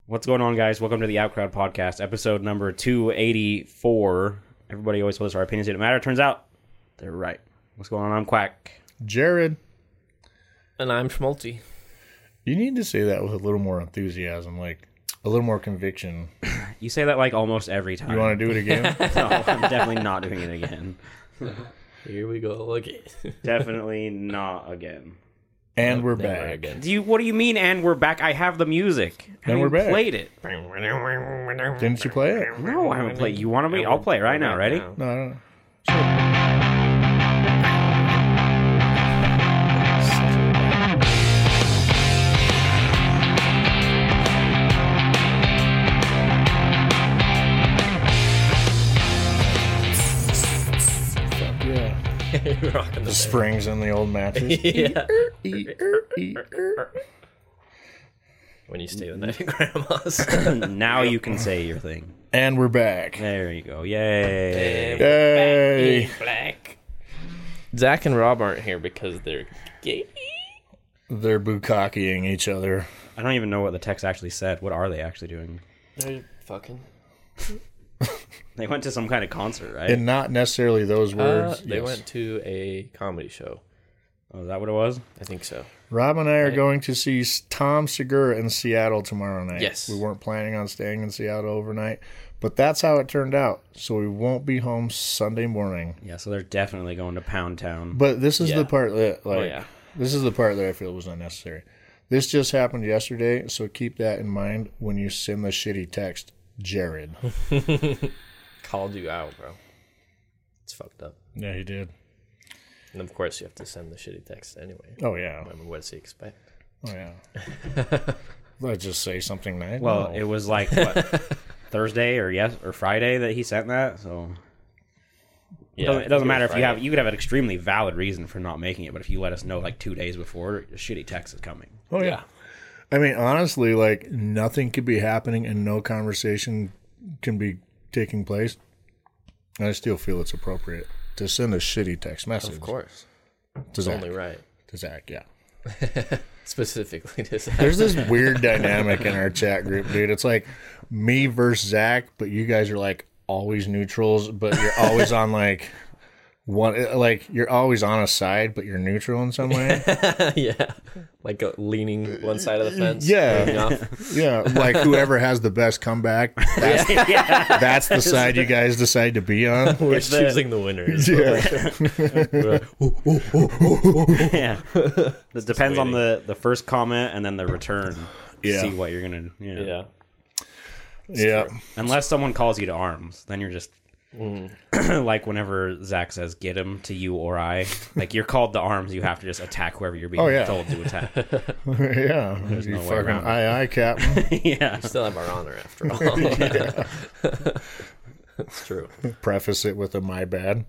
What's going on, guys? Welcome to the Outcrowd Podcast, episode number 284. Everybody always says our opinions didn't matter. Turns out they're right. What's going on? I'm Quack. Jared. And I'm Schmalti. You need to say that with a little more enthusiasm, like a little more conviction. You say that like almost every time. You want to do it again? No, I'm definitely not doing it again. Here we go again. Definitely not again. And we're Never back. again. What do you mean, and we're back? I have the music. And we're back. Played it. Didn't you play it? No, I haven't played. You want me? I'll play it right now. Ready? No. You're rocking The springs in the old mattress. Yeah. When you stay the night at Grandma's. Now you can say your thing. And we're back. There you go. Yay. Yay. Black. Zach and Rob aren't here because they're gay. They're bukkake-ing each other. I don't even know what the text actually said. What are they actually doing? They're fucking. They went to some kind of concert, right? And not necessarily those words. They Yes. went to a comedy show. Oh, is that what it was? I think so. Rob and I are going to see Tom Segura in Seattle tomorrow night. Yes. We weren't planning on staying in Seattle overnight, but that's how it turned out. So we won't be home Sunday morning. Yeah, so they're definitely going to Pound Town. But this is Yeah. the part that, Oh, yeah. this is the part that I feel was unnecessary. This just happened yesterday, so keep that in mind when you send the shitty text, Jared. Called you out, bro. It's fucked up. Yeah, he did. And of course, you have to send the shitty text anyway. Oh, yeah. I mean, what does he expect? Oh, yeah. Let's just say something nice. Well, No. it was like, what, Thursday or Friday that he sent that, so... Yeah, it doesn't matter if you Friday. could have an extremely valid reason for not making it, but if you let us know like 2 days before, a shitty text is coming. Oh, yeah. I mean, honestly, like, nothing could be happening and no conversation can be taking place. I still feel it's appropriate to send a shitty text message. Of course. To It's Zach. only right. To Zach, yeah. Specifically to Zach. There's this weird dynamic in our chat group, dude. It's like me versus Zach, but you guys are like always neutrals, but you're always on like one, like you're always on a side, but you're neutral in some way. Yeah. Like leaning one side of the fence. Yeah. leaning off. Yeah, like whoever has the best comeback, that's the side you guys decide to be on. We're choosing the winners. Yeah. Yeah. It depends on the first comment and then the return. Yeah. See what you're going to... Yeah. Yeah. Unless someone calls you to arms, then you're just... like whenever Zach says, get him to you or I, like you're called to arms, you have to just attack whoever you're being told to attack. Yeah. You no way fucking around it. aye, Captain. Yeah. Still have our honor after all. It's true. Preface it with a my bad.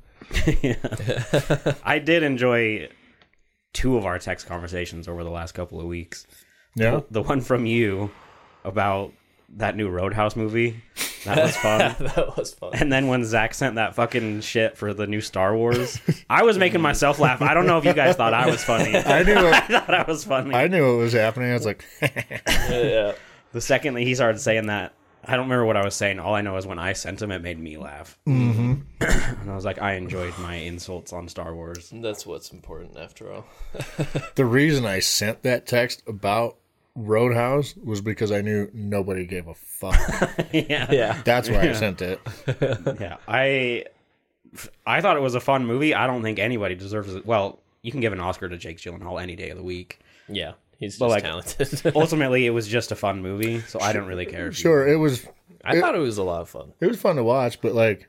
I did enjoy 2 of our text conversations over the last couple of weeks. Yeah. The one from you about that new Roadhouse movie. That was fun. That was fun. And then when Zach sent that fucking shit for the new Star Wars, I was making myself laugh. I don't know if you guys thought I was funny. I knew it. I thought I was funny. I knew what was happening. I was like, Yeah. The second that he started saying that, I don't remember what I was saying. All I know is when I sent him, it made me laugh. Mm-hmm. And I was like, I enjoyed my insults on Star Wars. That's what's important after all. the reason I sent that text about Roadhouse was because I knew nobody gave a fuck. Yeah. Yeah. That's why I sent it. Yeah. I thought it was a fun movie. I don't think anybody deserves it. Well, you can give an Oscar to Jake Gyllenhaal any day of the week. Yeah. He's But, just like, talented. Ultimately, it was just a fun movie, so I don't really care. If Sure, it was I thought it was a lot of fun. fun to watch, but like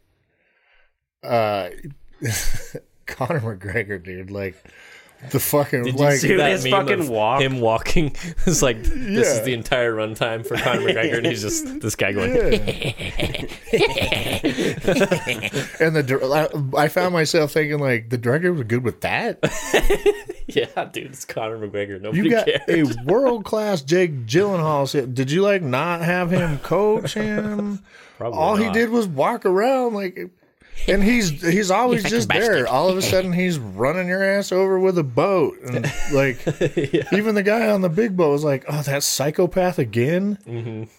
Conor McGregor, dude, like the fucking Did you like see that his meme fucking of walk? him walking? It's like, this Yeah. is the entire runtime for Conor McGregor, and he's just this guy going, and I found myself thinking like the director was good with that. yeah, dude, it's Conor McGregor. Nobody You got cares. a world class Jake Gyllenhaal. Did you like not have him coach him? Probably All he not. did was walk around like, and he's always just there. All of a sudden he's running your ass over with a boat, and like even the guy on the big boat was like, "Oh, that psychopath again."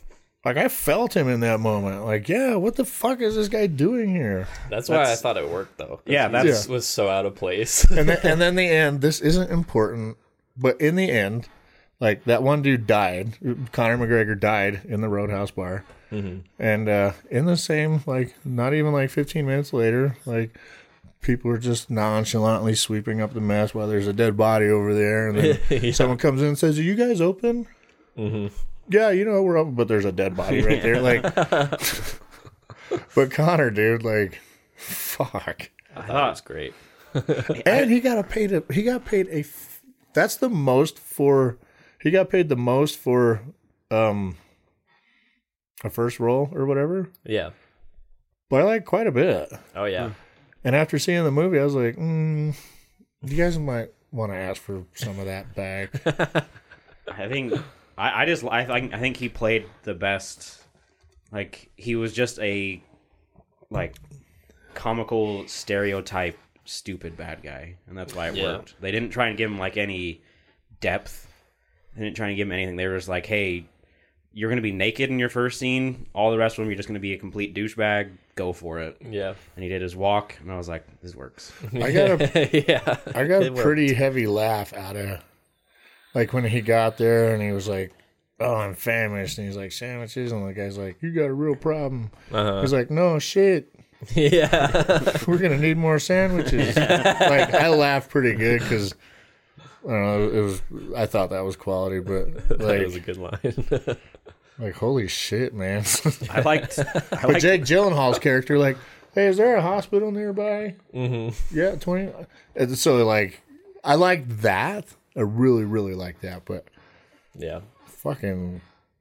Like, I felt him in that moment. Like, yeah, what the fuck is this guy doing here? That's why I thought it worked, though. Yeah, that was so out of place. And then the end, this isn't important, but in the end, like, that one dude died. Conor McGregor died in the Roadhouse bar. Mm-hmm. And in the same, like, not even like 15 minutes later, like, people are just nonchalantly sweeping up the mess while there's a dead body over there. And then someone comes in and says, "Are you guys open?" Mm-hmm. Yeah, we're open, but there's a dead body right there. Like, but Conor, dude, like, fuck. I thought it was great. And he got paid that's the most for, he got paid the most for a first role or whatever. Yeah. But like quite a bit. Oh, yeah. And after seeing the movie, I was like, you guys might want to ask for some of that back. I think I think he played the best. Like, he was just a like comical stereotype stupid bad guy, and that's why it worked. They didn't try and give him like any depth. They didn't try and give him anything. They were just like, hey, you're going to be naked in your first scene. All the rest of them, you're just going to be a complete douchebag. Go for it. Yeah. And he did his walk, and I was like, this works. I got a pretty heavy laugh out of, like, when he got there and he was like, "Oh, I'm famished," and he's like, "Sandwiches," and the guy's like, "You got a real problem." He's like, "No shit. Yeah. We're going to need more sandwiches." Like, I laughed pretty good because, I don't know, I thought that was quality, but like, That was a good line. like, holy shit, man. I liked Jake Gyllenhaal's character, like, "Hey, is there a hospital nearby?" Mm-hmm. Yeah, 20. And so, like, I liked that. I really, really like that, but yeah. fucking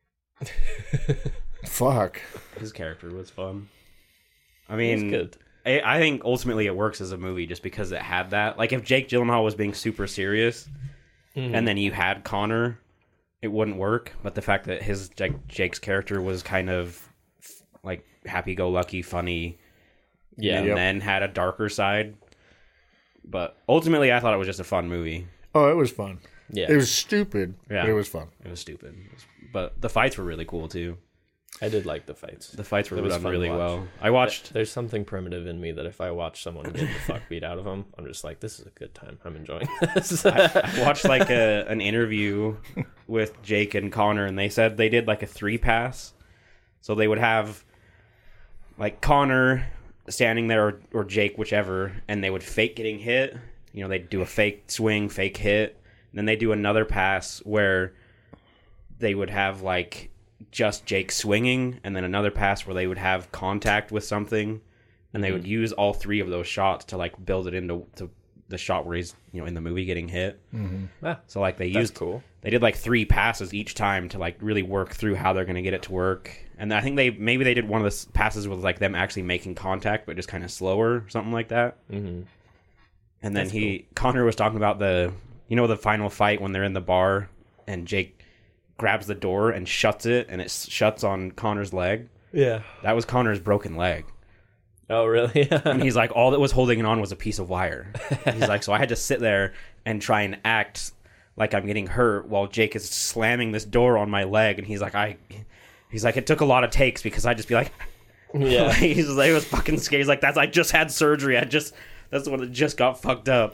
fuck. His character was fun. I mean, good. I think ultimately it works as a movie just because it had that. Like, if Jake Gyllenhaal was being super serious, and then you had Conor, it wouldn't work. But the fact that Jake's character was kind of like happy-go-lucky, funny, and then had a darker side. But ultimately, I thought it was just a fun movie. Oh, it was fun. Yeah. It was stupid, Yeah. but it was fun. It was stupid. But the fights were really cool, too. I did like the fights. The fights were It was done fun to really watch. well. I watched... There's something primitive in me that if I watch someone get the fuck beat out of them, I'm just like, this is a good time. I'm enjoying this. I watched like an interview with Jake and Conor, and they said they did like a 3-pass. So they would have like Conor standing there or Jake, whichever, and they would fake getting hit. They'd do a fake swing, fake hit. And then they do another pass where they would have like just Jake swinging, and then another pass where they would have contact with something, and they would use all 3 of those shots to like build it into the shot where he's in the movie getting hit. So like they did like 3 passes each time to like really work through how they're going to get it to work. And I think they did one of the passes with like them actually making contact, but just kind of slower, something like that. And then Conor was talking about the final fight when they're in the bar and Jake grabs the door and shuts it, and it shuts on Conor's leg. Yeah. That was Conor's broken leg. Oh, really? And he's like, all that was holding it on was a piece of wire. He's like, so I had to sit there and try and act like I'm getting hurt while Jake is slamming this door on my leg. And he's like, it took a lot of takes because I'd just be like, yeah. He's like, it was fucking scary. He's like, I just had surgery. That's when it just got fucked up.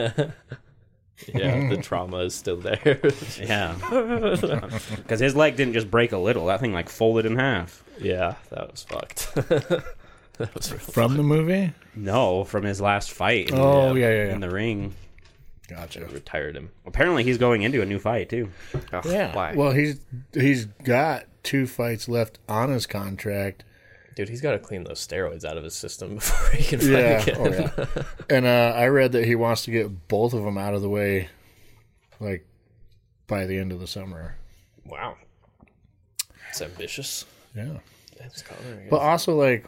Yeah, the trauma is still there. Yeah. Because his leg didn't just break a little. That thing like folded in half. Yeah, that was fucked. That was real From the movie? No, from his last fight. In the ring. Gotcha. Retired him. Apparently, he's going into a new fight too. Oh, Yeah. why? Well, he's got 2 fights left on his contract. Dude, he's got to clean those steroids out of his system before he can fight again. Oh, yeah. And I read that he wants to get both of them out of the way, like, by the end of the summer. Wow. It's ambitious. Yeah. That's Conor, I guess. But also, like,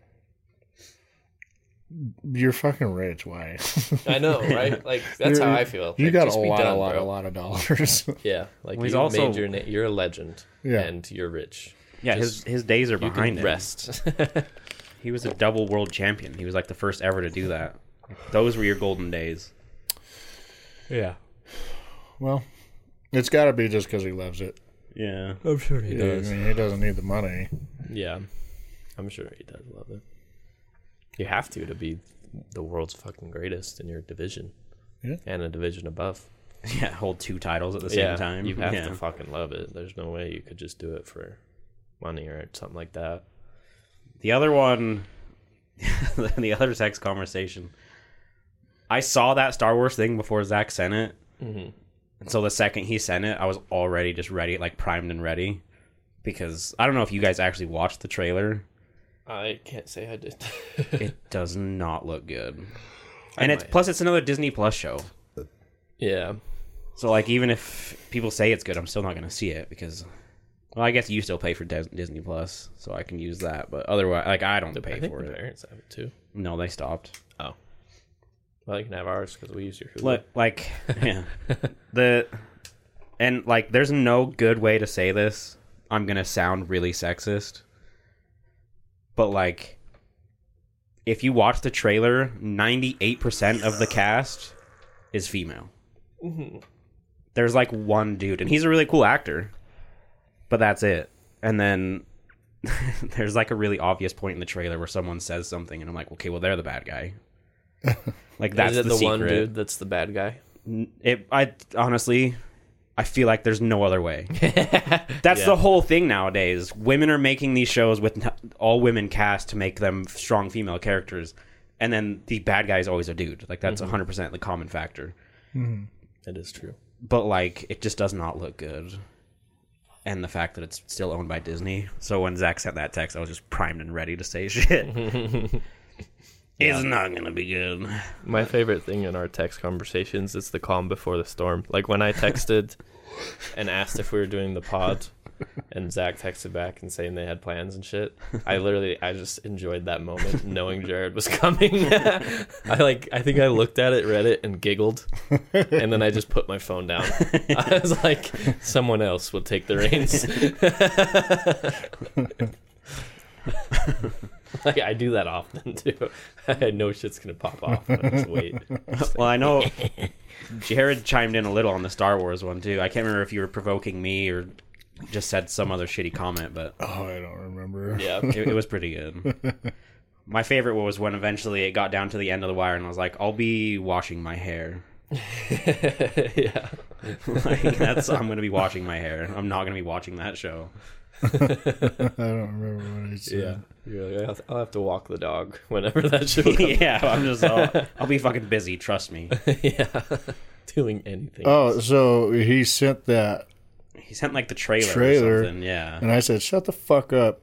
you're fucking rich. Why? I know, right? Like, that's how I feel. You Like, got just a be lot, done, a lot, bro. a lot of dollars. Yeah, like, Well, he's you also- made your name. You're a legend. Yeah. And you're rich. Yeah, Just- his days are You behind can him. rest. He was a double world champion. He was like the first ever to do that. Those were your golden days. Yeah. Well, it's got to be just because he loves it. Yeah. I'm sure he Yeah, I does. mean, he doesn't need the money. Yeah, I'm sure he does love it. You have to be the world's fucking greatest in your division. Yeah. And a division above. Yeah, hold 2 titles at the same time. You have Yeah. to fucking love it. There's no way you could just do it for money or something like that. The other one, the other text conversation, I saw that Star Wars thing before Zach sent it. Mm-hmm. And so the second he sent it, I was already just ready, like primed and ready. Because I don't know if you guys actually watched the trailer. I can't say I did. It does not look good. I And might. plus it's another Disney Plus show. Yeah. So like even if people say it's good, I'm still not going to see it because well, I guess you still pay for Disney Plus, so I can use that, but otherwise like I don't pay I think for my it. parents have it too. No, they stopped. Oh. Well, you can have ours because we use your Hulu. Like yeah. There's no good way to say this. I'm going to sound really sexist. But like if you watch the trailer, 98% of the cast is female. Mm-hmm. There's like one dude, and he's a really cool actor, but that's it. And then there's like a really obvious point in the trailer where someone says something, and I'm like, okay, well, they're the bad guy. Like that's Is it the the secret. one dude that's the bad guy? I honestly, I feel like there's no other way. That's the whole thing nowadays. Women are making these shows with all women cast to make them strong female characters, and then the bad guy is always a dude. Like that's 100% the common factor. It is true. But like it just does not look good. And the fact that it's still owned by Disney. So when Zach sent that text, I was just primed and ready to say shit. It's not gonna be good. My favorite thing in our text conversations is the calm before the storm. Like when I texted and asked if we were doing the pod, and Zach texted back and saying they had plans and shit. I just enjoyed that moment knowing Jared was coming. I think I looked at it, read it, and giggled, and then I just put my phone down. I was like, someone else will take the reins. Like I do that often too. I know shit's gonna pop off. I just wait. Well, I know Jared chimed in a little on the Star Wars one too. I can't remember if you were provoking me or just said some other shitty comment, but Oh, I don't remember. Yeah. it was pretty good. My favorite was when eventually it got down to the end of the wire and I was like, I'll be washing my hair. Yeah. Like, I'm going to be washing my hair. I'm not going to be watching that show. I don't remember what I said. Yeah. You're like, I'll have to walk the dog whenever that show comes. Yeah, I'll be fucking busy, trust me. Yeah. Doing anything. Oh, so he sent that, He sent like the trailer Trailer. or something, yeah. and I said, "Shut the fuck up."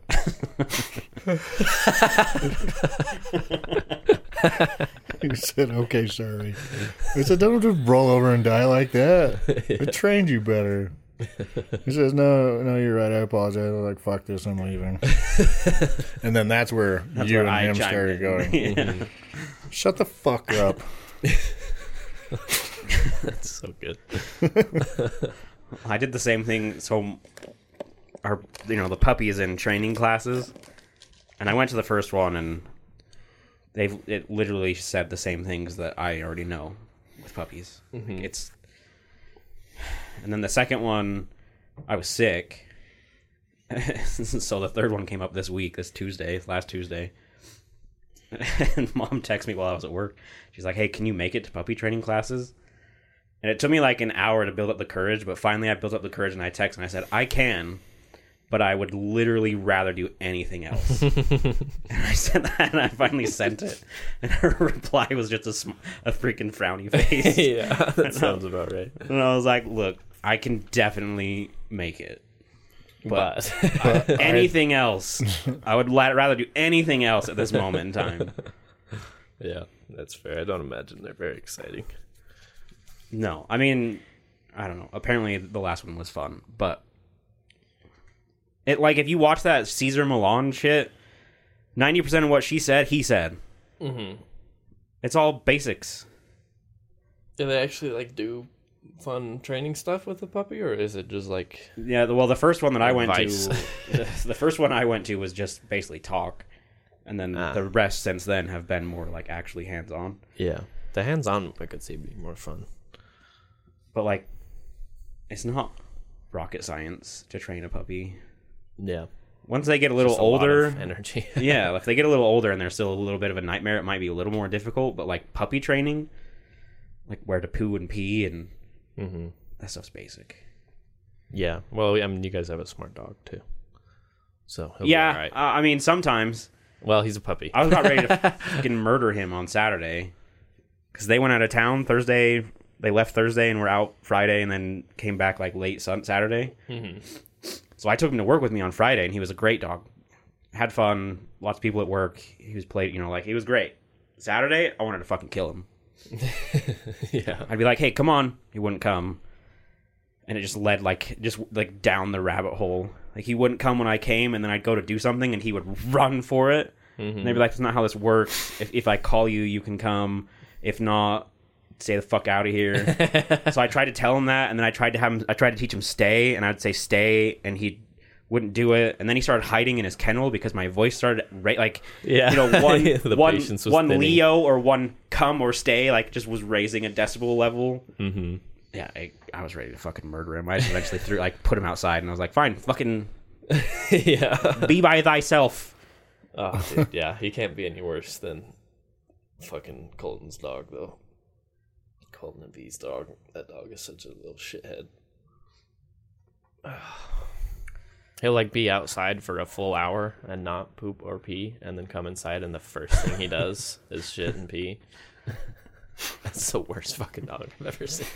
He said, "Okay, sorry." I said, "Don't just roll over and die like that. I trained you better." He says, "No, you're right. I apologize." I was like, "Fuck this, I'm leaving." And then that's where you where and I him chimed started in. going. Yeah. Shut the fuck up. That's so good. I did the same thing. So, the puppy is in training classes, and I went to the first one, and it literally said the same things that I already know with puppies. Mm-hmm. And then the second one, I was sick, so the third one came up last Tuesday. And Mom texted me while I was at work. She's like, "Hey, can you make it to puppy training classes?" And it took me like an hour to build up the courage, but finally I built up the courage and I texted and I said, "I can, but I would literally rather do anything else." And I said that and I finally sent it. And her reply was just a freaking frowny face. Yeah, that sounds about right. And I was like, "Look, I can definitely make it. But Anything else, I would rather do anything else at this moment in time." yeah, that's fair. I don't imagine they're very exciting. No, I mean, I don't know. Apparently, the last one was fun, but if you watch that Caesar Milan shit, 90% of what she said, he said. Mm-hmm. It's all basics. Do they actually do fun training stuff with the puppy, or is it just like Yeah, well, the first one that I went Advice. to, the first one I went to was just basically talk, and then the rest since then have been more like actually hands on. yeah, the hands-on I could see being more fun. But it's not rocket science to train a puppy. Yeah. Once they get a little Just a lot older, of energy. yeah, if they get a little older and they're still a little bit of a nightmare, it might be a little more difficult. But like puppy training, like where to poo and pee and that stuff's basic. Yeah. Well, I mean, you guys have a smart dog too, so he'll Yeah, be all right. I mean, sometimes Well, he's a puppy. I was about ready to fucking murder him on Saturday because they went out of town Thursday. They left Thursday and were out Friday, and then came back like late Saturday. So I took him to work with me on Friday, and he was a great dog. Had fun, lots of people at work. He was he was great. Saturday, I wanted to fucking kill him. Yeah. I'd be like, "Hey, come on!" He wouldn't come, and it just led like down the rabbit hole. Like he wouldn't come when I came, and then I'd go to do something, and he would run for it. And they'd be like, "That's not how this works. If I call you, you can come. If not, stay the fuck out of here." So I tried to tell him that, and then I tried to teach him stay, and I'd say stay, and he wouldn't do it. And then he started hiding in his kennel because my voice started The one patience was one thinning. Leo or one come or stay like just was raising a decibel level. Yeah, I was ready to fucking murder him. I just eventually put him outside, and I was like, fine, fucking Yeah. be by thyself. Oh, dude, yeah. He can't be any worse than fucking Colton's dog, though. Colton and B's dog. That dog is such a little shithead. He'll like be outside for a full hour and not poop or pee, and then come inside, and the first thing he does is shit and pee. That's the worst fucking dog I've ever seen.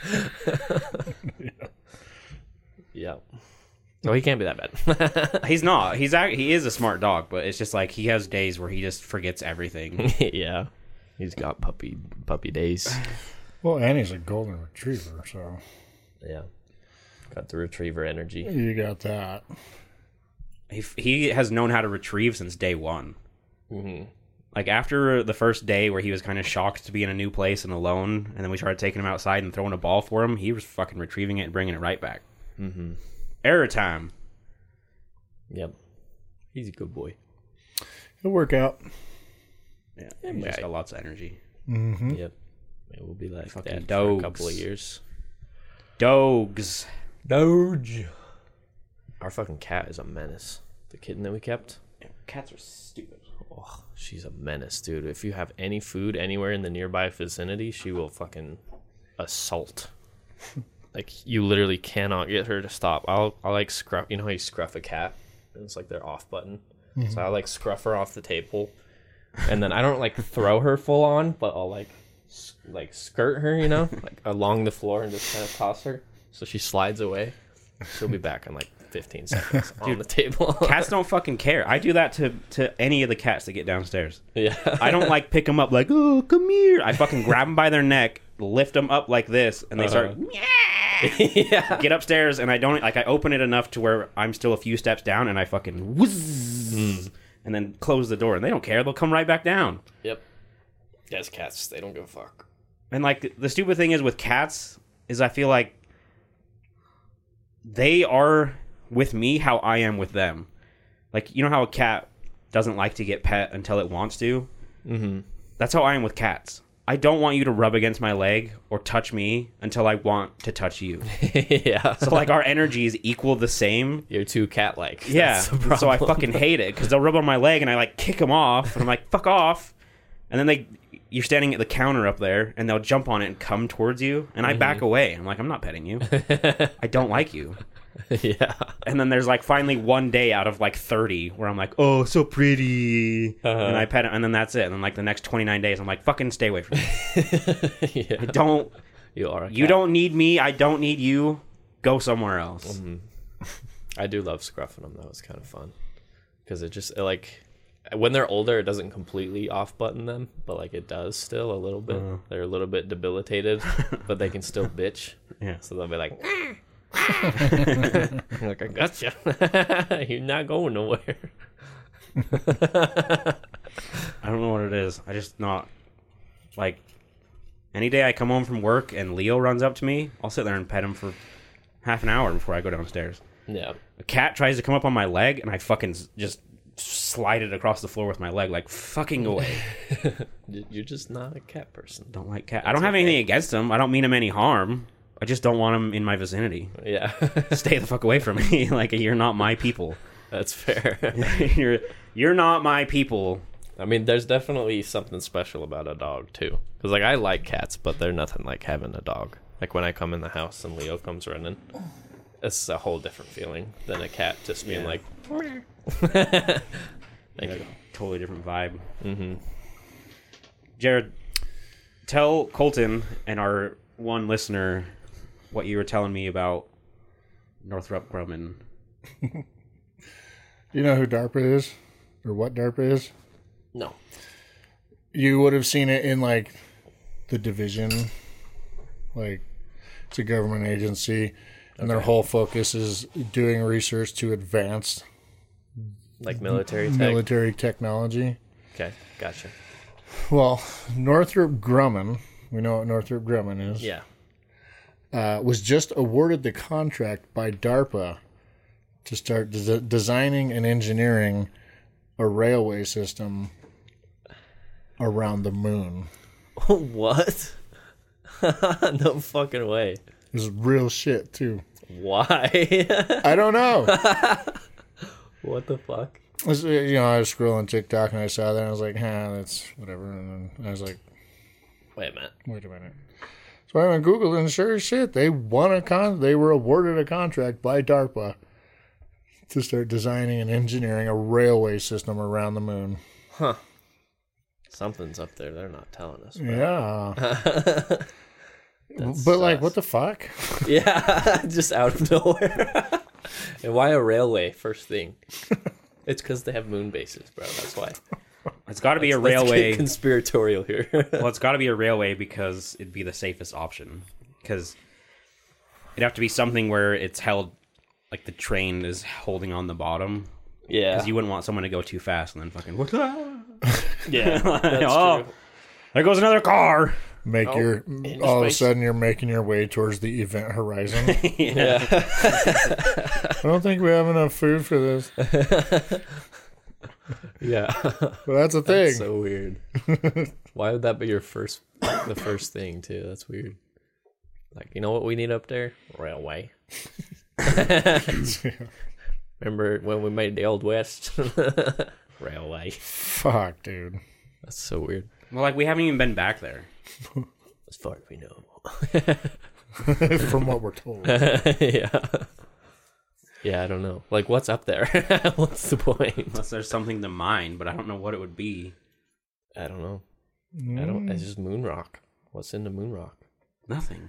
Yeah. Oh, he can't be that bad. He's not. He is a smart dog, but it's just like he has days where he just forgets everything. Yeah. He's got puppy days. Well, and he's a golden retriever, so Yeah. Got the retriever energy. you got that. He has known how to retrieve since day one. Like after the first day where he was kind of shocked to be in a new place and alone, and then we started taking him outside and throwing a ball for him, he was fucking retrieving it and bringing it right back. Error time. Yep. He's a good boy. It'll work out. Yeah, he's just got lots of energy. Yep. It will be like Fucking that dogs. for a couple of years. Dogs. Doge. Our fucking cat is a menace. The kitten that we kept. Cats are stupid. Oh, she's a menace, dude. If you have any food anywhere in the nearby vicinity, she will fucking assault. Like, you literally cannot get her to stop. I'll like scruff. You know how you scruff a cat? And it's like their off button. So I like scruff her off the table, and then I don't like throw her full on, but I'll like skirt her, you know, like along the floor and just kind of toss her so she slides away. She'll be back in like 15 seconds on the table. Cats don't fucking care. I do that to any of the cats that get downstairs. Yeah. I don't like pick them up like, oh, come here. I fucking grab them by their neck, lift them up like this, and they start Yeah. get upstairs, and I don't like. I open it enough to where I'm still a few steps down, and I fucking whiz, and then close the door, and they don't care. They'll come right back down. Yep. Yes, cats, they don't give a fuck. And like the stupid thing is with cats is I feel like they are with me how I am with them. Like, you know how a cat doesn't like to get pet until it wants to? That's how I am with cats. I don't want you to rub against my leg or touch me until I want to touch you. Yeah. So like our energies equal the same. You're too cat-like. Yeah. That's the So I problem. fucking hate it because they'll rub on my leg and I like kick them off and I'm like, fuck off. And then you're standing at the counter up there and they'll jump on it and come towards you. And I back away. I'm like, I'm not petting you. I don't like you. Yeah. And then there's like finally one day out of like 30 where I'm like, oh, so pretty. And I pet him. And then that's it. And then like the next 29 days, I'm like, fucking stay away from me. Yeah. I don't. You are a You cat. don't need me. I don't need you. Go somewhere else. I do love scruffing them, though. It's kind of fun. Because like, when they're older, it doesn't completely off-button them, but like it does still a little bit. They're a little bit debilitated, but they can still bitch. Yeah. So they'll be like, like, I gotcha. You're not going nowhere. I don't know what it is. I just not like any day I come home from work and Leo runs up to me, I'll sit there and pet him for half an hour before I go downstairs. Yeah. A cat tries to come up on my leg and I fucking just slide it across the floor with my leg like fucking away. You're just not a cat person. Don't like cat. I don't have anything against him. I don't mean him any harm. I just don't want them in my vicinity. Yeah. Stay the fuck away from me. Like, you're not my people. That's fair. you're not my people. I mean, there's definitely something special about a dog, too. Because, like, I like cats, but they're nothing like having a dog. Like, when I come in the house and Leo comes running, it's a whole different feeling than a cat just being like... Thank you. Totally different vibe. Mm-hmm. Jared, tell Colton and our one listener what you were telling me about Northrop Grumman. You know who DARPA is? Or what DARPA is? No. You would have seen it in, like, the Division. Like, it's a government agency, and their whole focus is doing research to advance Like military tech? military technology. Okay, gotcha. Well, Northrop Grumman, we know what Northrop Grumman is, Yeah. was just awarded the contract by DARPA to start designing and engineering a railway system around the moon. What? No fucking way. This is real shit, too. Why? I don't know. What the fuck? I was scrolling TikTok and I saw that and I was like, that's whatever. And then I was like, Wait a minute. wait a minute. So I went and Googled and sure as shit, they were awarded a contract by DARPA to start designing and engineering a railway system around the moon. Huh. Something's up there they're not telling us. Bro. Yeah. But like, what the fuck? Yeah, just out of nowhere. And why a railway first thing? It's because they have moon bases, bro. That's why. It's got to be a Let's railway. get conspiratorial here. Well, it's got to be a railway because it'd be the safest option. Because it'd have to be something where it's held, like the train is holding on the bottom. Yeah. Because you wouldn't want someone to go too fast and then fucking, what the? Yeah, that's Oh, true. there goes another car. All of a sudden you're making your way towards the event horizon. Yeah. I don't think we have enough food for this. Yeah. But that's a thing. That's so weird. Why would that be the first thing too? That's weird. Like, you know what we need up there? Railway. Remember when we made the Old West? Railway. Fuck, dude. That's so weird. Well, like, we haven't even been back there. As far as we know. From what we're told. Yeah. Yeah, I don't know. Like, what's up there? What's the point? Unless there's something to mine, but I don't know what it would be. I don't know. It's just moon rock. What's in the moon rock? Nothing.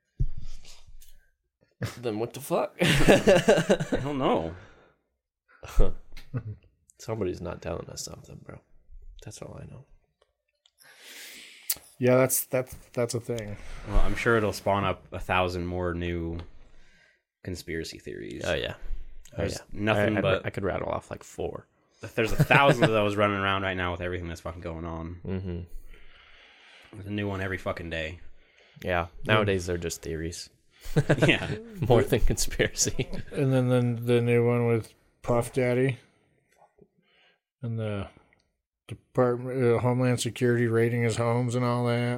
Then what the fuck? I don't know. Somebody's not telling us something, bro. That's all I know. Yeah, that's a thing. Well, I'm sure it'll spawn up 1,000 more new conspiracy theories. Oh yeah. There's nothing but I could rattle off like 4. there's 1,000 of those running around right now with everything that's fucking going on. Mm-hmm. There's a new one every fucking day. Yeah. Nowadays they're just theories. Yeah. More than conspiracy. And then the new one with Puff Daddy and the Department Homeland Security raiding his homes and all that.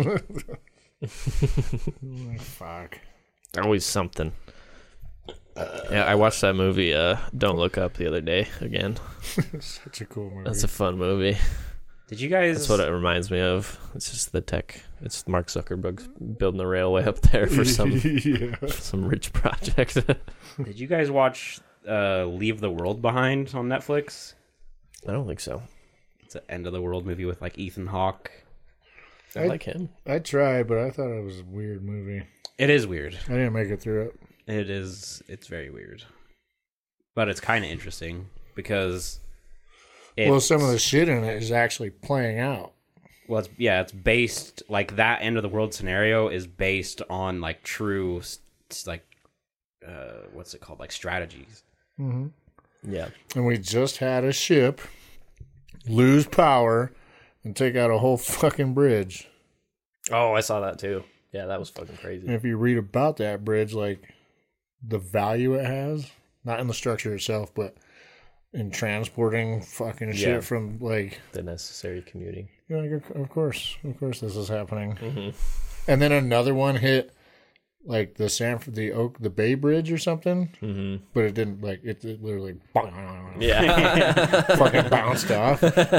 And fuck. Always something. Yeah, I watched that movie, Don't Look Up, the other day again. Such a cool movie. That's a fun movie. Did you guys... That's what it reminds me of. It's just the tech. It's Mark Zuckerberg building a railway up there for some rich project. Did you guys watch Leave the World Behind on Netflix? I don't think so. It's an end of the world movie with like Ethan Hawke. I like him. I tried, but I thought it was a weird movie. It is weird. I didn't make it through it. It is. It's very weird. But it's kind of interesting because... some of the shit in it is actually playing out. Well, it's based, like, that end of the world scenario is based on, like, true, like, what's it called? Like, strategies. Mm-hmm. Yeah. And we just had a ship lose power and take out a whole fucking bridge. Oh, I saw that too. Yeah, that was fucking crazy. And if you read about that bridge, like, the value it has, not in the structure itself, but in transporting fucking shit from, like... The necessary commuting. You're like, of course this is happening. Mm-hmm. And then another one hit like the Bay Bridge or something, but it didn't like it literally fucking bounced off.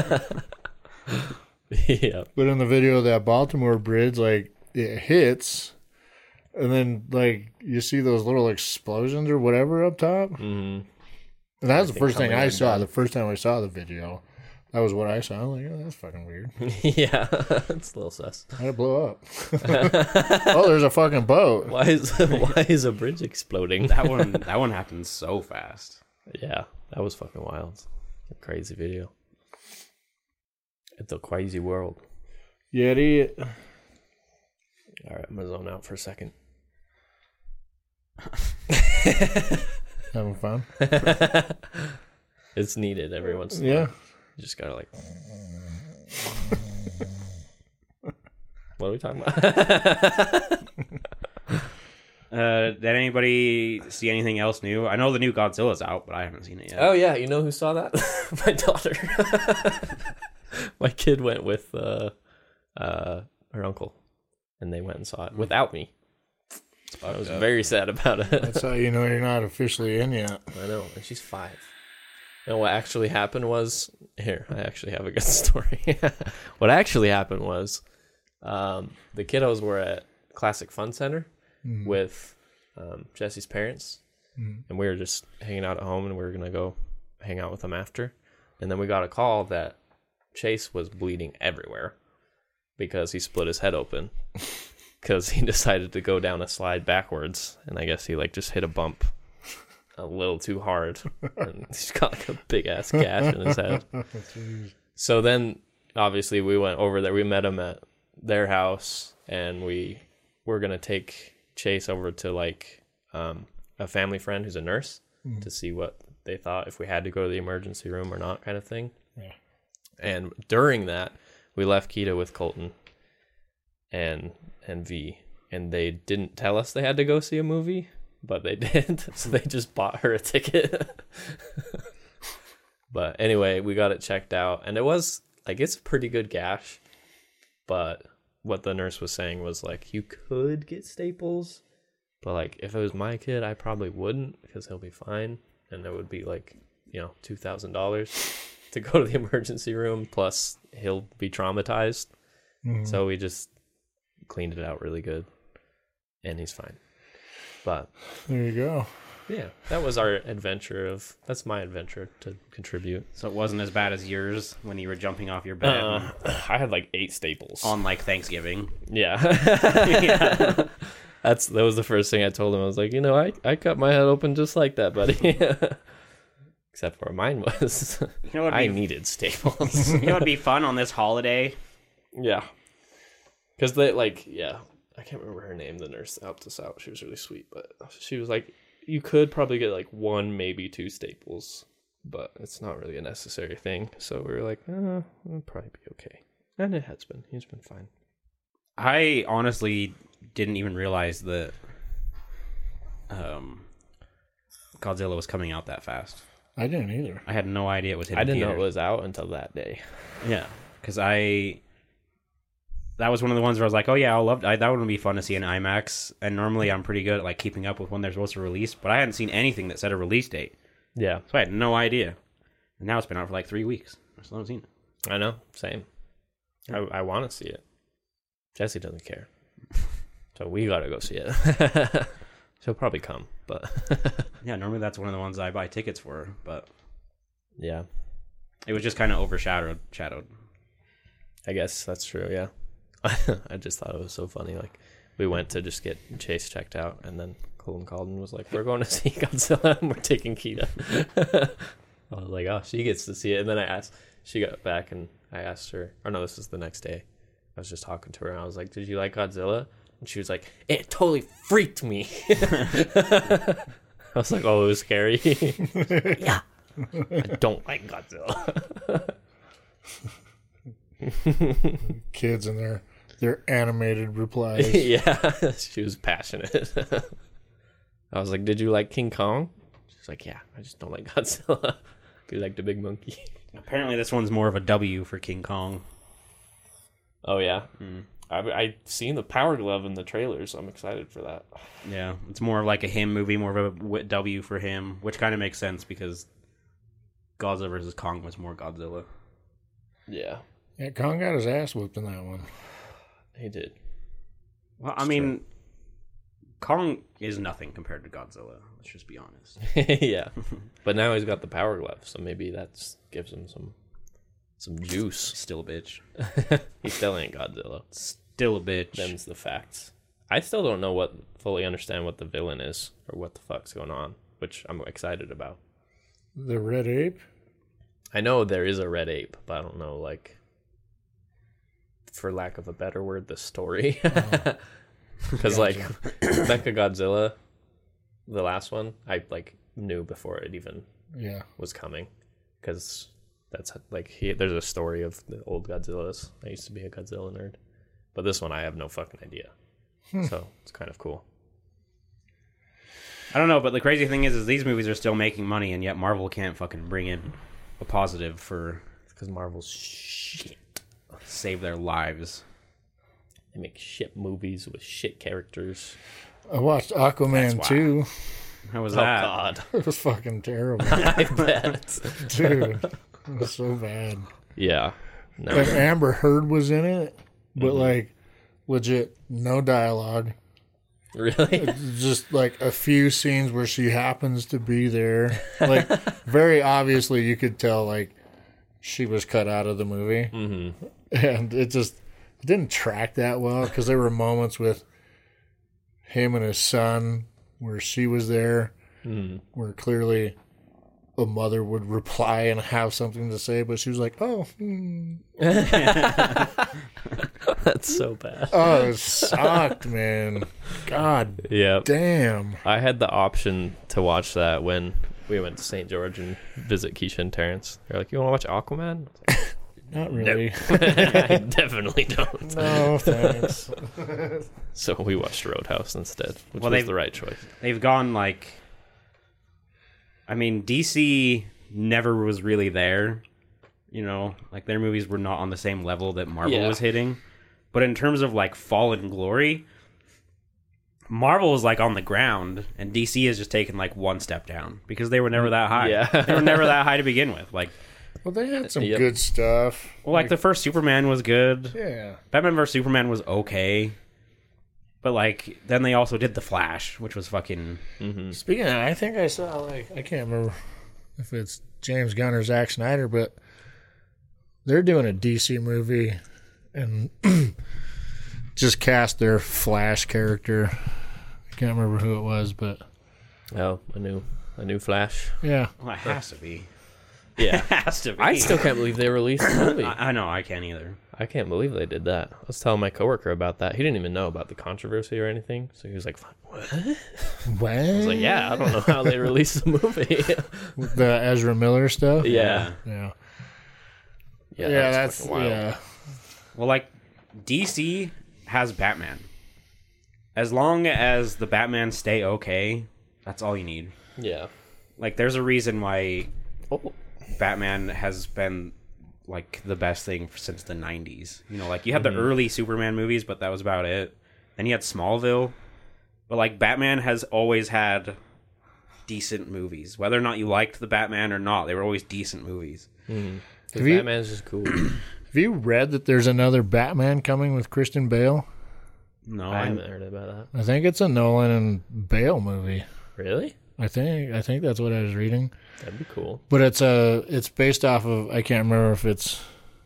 Yeah. But in the video of that Baltimore bridge, like it hits, and then like you see those little explosions or whatever up top. And that's the first thing I saw. The first time I saw the video, that was what I saw. I'm like, oh, that's fucking weird. Yeah, it's a little sus. How'd it blow up? Oh, there's a fucking boat. Why is a bridge exploding? That one happened so fast. Yeah, that was fucking wild. A crazy video. It's a crazy world. Yeti. All right, I'm gonna zone out for a second. Having fun? It's needed every once in a Yeah. while. You just gotta like. What are we talking about? Did anybody see anything else new? I know the new Godzilla's out, but I haven't seen it yet. Oh yeah, you know who saw that? My daughter. My kid went with her uncle, and they went and saw it without me. So I was very sad about it. That's how you know you're not officially in yet. I know, and she's 5. And what actually happened was, here, I actually have a good story. What actually happened was, the kiddos were at Classic Fun Center with Jesse's parents, and we were just hanging out at home, and we were going to go hang out with them after. And then we got a call that Chase was bleeding everywhere because he split his head open because he decided to go down a slide backwards, and I guess he like just hit a bump a little too hard, and he's got like a big ass gash in his head. So then obviously we went over there, we met him at their house, and we were gonna take Chase over to like a family friend who's a nurse to see what they thought, if we had to go to the emergency room or not, kind of thing. Yeah. And during that we left Kita with Colton and V, and they didn't tell us they had to go see a movie, but they did. So they just bought her a ticket. But anyway, we got it checked out, and it was like, it's a pretty good gash, but what the nurse was saying was like, you could get staples, but like if it was my kid, I probably wouldn't, because he'll be fine, and there would be like, you know, $2,000 to go to the emergency room, plus he'll be traumatized. So we just cleaned it out really good, and he's fine. But There you go. yeah, that was our adventure that's my adventure to contribute. So it wasn't as bad as yours when you were jumping off your bed I had like 8 staples on like Thanksgiving. Yeah. That was the first thing I told him. I was like, you know, I cut my head open just like that, buddy. Except for mine was, You know, I needed staples. you know what'd be fun on this holiday? Yeah. Because they like, yeah, I can't remember her name, the nurse that helped us out. She was really sweet, but she was like, you could probably get like 1, maybe 2 staples, but it's not really a necessary thing. So we were like, it'll probably be okay. And it has been. He's been fine. I honestly didn't even realize that Godzilla was coming out that fast. I didn't either. I had no idea it was hitting I didn't know it theaters. was out until that day. Yeah, because that was one of the ones where I was like, oh yeah, that would be fun to see in IMAX. And normally I'm pretty good at like keeping up with when they're supposed to release, but I hadn't seen anything that said a release date, Yeah, so I had no idea. And now it's been out for like 3 weeks. I still haven't seen it. I know. Same. I want to see it. Jesse doesn't care. So we got to go see it. She'll probably come, but Yeah, normally that's one of the ones I buy tickets for, but yeah, it was just kind of overshadowed. I guess that's true. Yeah. I just thought it was so funny. Like, we went to just get Chase checked out, and then Colton called and was like, we're going to see Godzilla, and we're taking Kita. I was like, oh, she gets to see it. And then she got back, and I asked her, or no, this is the next day. I was just talking to her, and I was like, did you like Godzilla? And she was like, it totally freaked me. I was like, oh, it was scary. Yeah. I don't like Godzilla. Kids in their animated replies. Yeah, she was passionate. I was like, did you like King Kong? She's like, yeah, I just don't like Godzilla. You like the big monkey. Apparently this one's more of a W for King Kong. Oh, yeah? I seen the Power Glove in the trailer, so I'm excited for that. Yeah, it's more of like a him movie, more of a W for him, which kind of makes sense because Godzilla vs. Kong was more Godzilla. Yeah, Yeah, Kong got his ass whooped in that one. he did. Well, I mean, Kong is nothing compared to Godzilla. Let's just be honest. Yeah, but now he's got the Power Glove, so maybe that gives him some juice. Still a bitch. He still ain't Godzilla. Still a bitch. Them's the facts. I still don't fully understand what the villain is or what the fuck's going on, which I'm excited about. The red ape? I know there is a red ape, but I don't know, like, for lack of a better word, the story. Because, like, Mechagodzilla, the last one, I, like, knew before it even was coming. Because that's, like, there's a story of the old Godzillas. I used to be a Godzilla nerd. But this one, I have no fucking idea. So, it's kind of cool. I don't know, but the crazy thing is these movies are still making money, and yet Marvel can't fucking bring in a positive for... Because Marvel's shit. Save their lives. They make shit movies with shit characters. I watched Aquaman 2. How was Oh, that? God. It was fucking terrible. I bet. Dude, it was so bad. Yeah. No. Like, Amber Heard was in it, but, like, legit, no dialogue. Really? Just, like, a few scenes where she happens to be there. Like, very obviously you could tell, like, she was cut out of the movie. Mm-hmm. And it didn't track that well, because there were moments with him and his son where she was there, where clearly a mother would reply and have something to say, but she was like, oh. That's so bad. Oh, it sucked, man. God Yeah. damn. I had the option to watch that when we went to St. George and visit Keisha and Terrence. They're like, you want to watch Aquaman? Not really. I definitely don't. No, thanks. So we watched Roadhouse instead, which Well, was the right choice. They've gone, like... I mean, DC never was really there. You know, like, their movies were not on the same level that Marvel was hitting. But in terms of, like, fallen glory, Marvel is, like, on the ground, and DC has just taken, like, one step down. Because they were never that high. Yeah. They were never that high to begin with. Like... Well, they had some good stuff. Well, like, the first Superman was good. Yeah. Batman vs. Superman was okay. But, like, then they also did The Flash, which was fucking... Speaking of, I think I saw, like, I can't remember if it's James Gunn or Zack Snyder, but they're doing a DC movie and just cast their Flash character. I can't remember who it was, but... Oh, a new Flash. Yeah. Well, it has to be. Yeah. It has to be. I still can't believe they released the movie. I know, I can't either. I can't believe they did that. I was telling my coworker about that. He didn't even know about the controversy or anything. So he was like, what? What? I was like, yeah, I don't know how they released the movie. The Ezra Miller stuff? Yeah. Yeah. Yeah, That's fucking wild. yeah. Well, like, DC has Batman. As long as the Batman stay okay, that's all you need. Yeah. Like, there's a reason why Oh. Batman has been, like, the best thing since the 90s. You know, like, you had the early Superman movies, but that was about it. Then you had Smallville. But, like, Batman has always had decent movies. Whether or not you liked the Batman or not, they were always decent movies. Because Have you- Batman's just cool. Have you read that there's another Batman coming with Kristen Bale? No, I haven't heard about that. I think it's a Nolan and Bale movie. Really? I think that's what I was reading. That'd be cool. But it's based off of, I can't remember if it's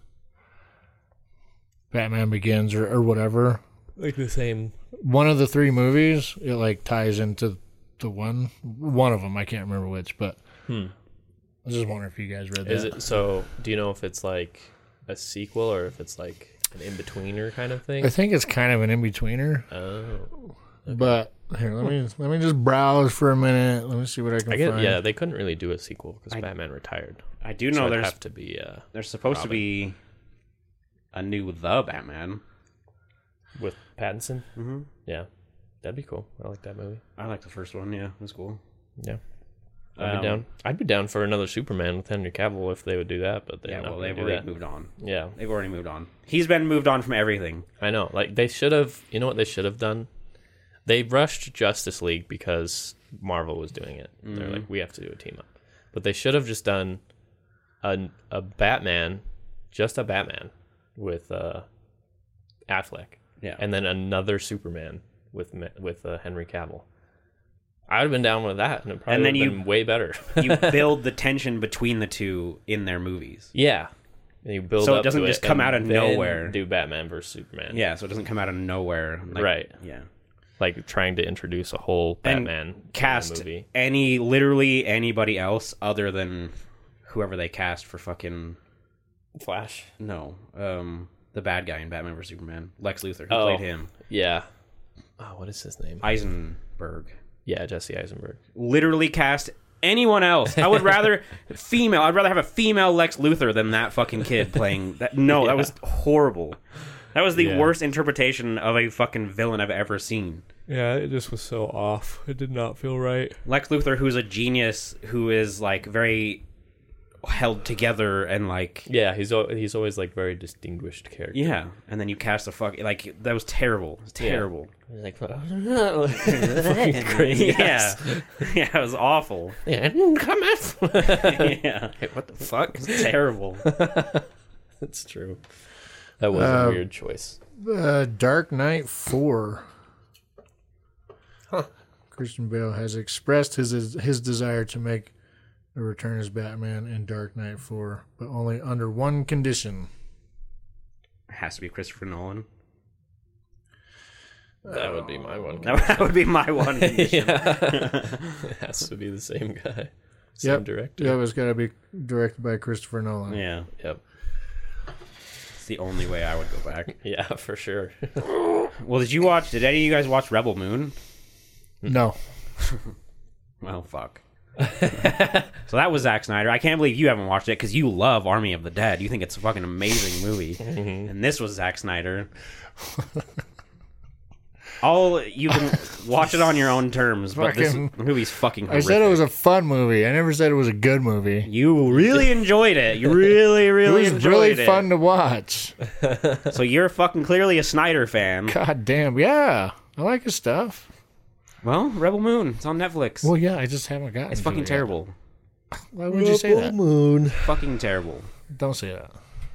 Batman Begins or whatever. Like the same. One of the three movies, it like ties into the one of them. I can't remember which, but I was just wondering if you guys read that. Is it so? Do you know if it's like a sequel or if it's like an in-betweener kind of thing? I think it's kind of an in-betweener. Oh. But here, let me just browse for a minute. Let me see what I can find. Yeah, they couldn't really do a sequel because Batman retired. I do So know it'd have to be. there's supposed Robin. to be a new The Batman. With Pattinson? Mm-hmm. Yeah. That'd be cool. I like that movie. I like the first one, yeah. It was cool. Yeah. I'd be down for another Superman with Henry Cavill if they would do that, but they've already moved on. Yeah, they've already moved on. He's been moved on from everything. I know. Like, they should have. You know what they should have done? They rushed Justice League because Marvel was doing it. They're like, we have to do a team up, but they should have just done a Batman, just a Batman with Affleck, and then another Superman with Henry Cavill. I would have been down with that, and it probably would have been way better. You build the tension between the two in their movies. Yeah. And you build so up it doesn't just come out of nowhere. Do Batman versus Superman. Yeah, so it doesn't come out of nowhere. Like, right. Yeah. Like trying to introduce a whole Batman and cast movie. literally anybody else other than whoever they cast for fucking Flash. No. The bad guy in Batman vs Superman. Lex Luthor, who played him. Yeah. Oh, what is his name? Eisenberg. Yeah, Jesse Eisenberg. Literally cast anyone else. I would rather female. I'd rather have a female Lex Luthor than that fucking kid playing that. No, that was horrible. That was the worst interpretation of a fucking villain I've ever seen. Yeah, it just was so off. It did not feel right. Lex Luthor, who's a genius, who is like very held together and like he's always like very distinguished character. Yeah, and then you cast a like that was terrible. It was terrible. Yeah. Like crazy. Yeah, it was awful. Yeah, come on. Yeah, hey, what the fuck? It's terrible. That's true. That was a weird choice. Dark Knight 4. Christian Bale has expressed his desire to make a return as Batman in Dark Knight 4, but only under one condition. It has to be Christopher Nolan. That would be my one. That would be my one condition. It has to be the same guy. Same director. Yeah, it's got to be directed by Christopher Nolan. Yeah. Yep. It's the only way I would go back. Yeah, for sure. Well, did any of you guys watch Rebel Moon? No. Well, fuck. So that was Zack Snyder. I can't believe you haven't watched it because you love Army of the Dead. You think it's a fucking amazing movie. And this was Zack Snyder. You can watch it on your own terms, but this movie's fucking horrific. I said it was a fun movie. I never said it was a good movie. You really enjoyed it. You really, really enjoyed it. It was really fun to watch. So you're fucking clearly a Snyder fan. God damn, yeah. I like his stuff. Well, Rebel Moon. It's on Netflix. Well, yeah, I just haven't gotten It's fucking terrible. Why would you say that? Moon. Fucking terrible. Don't say that.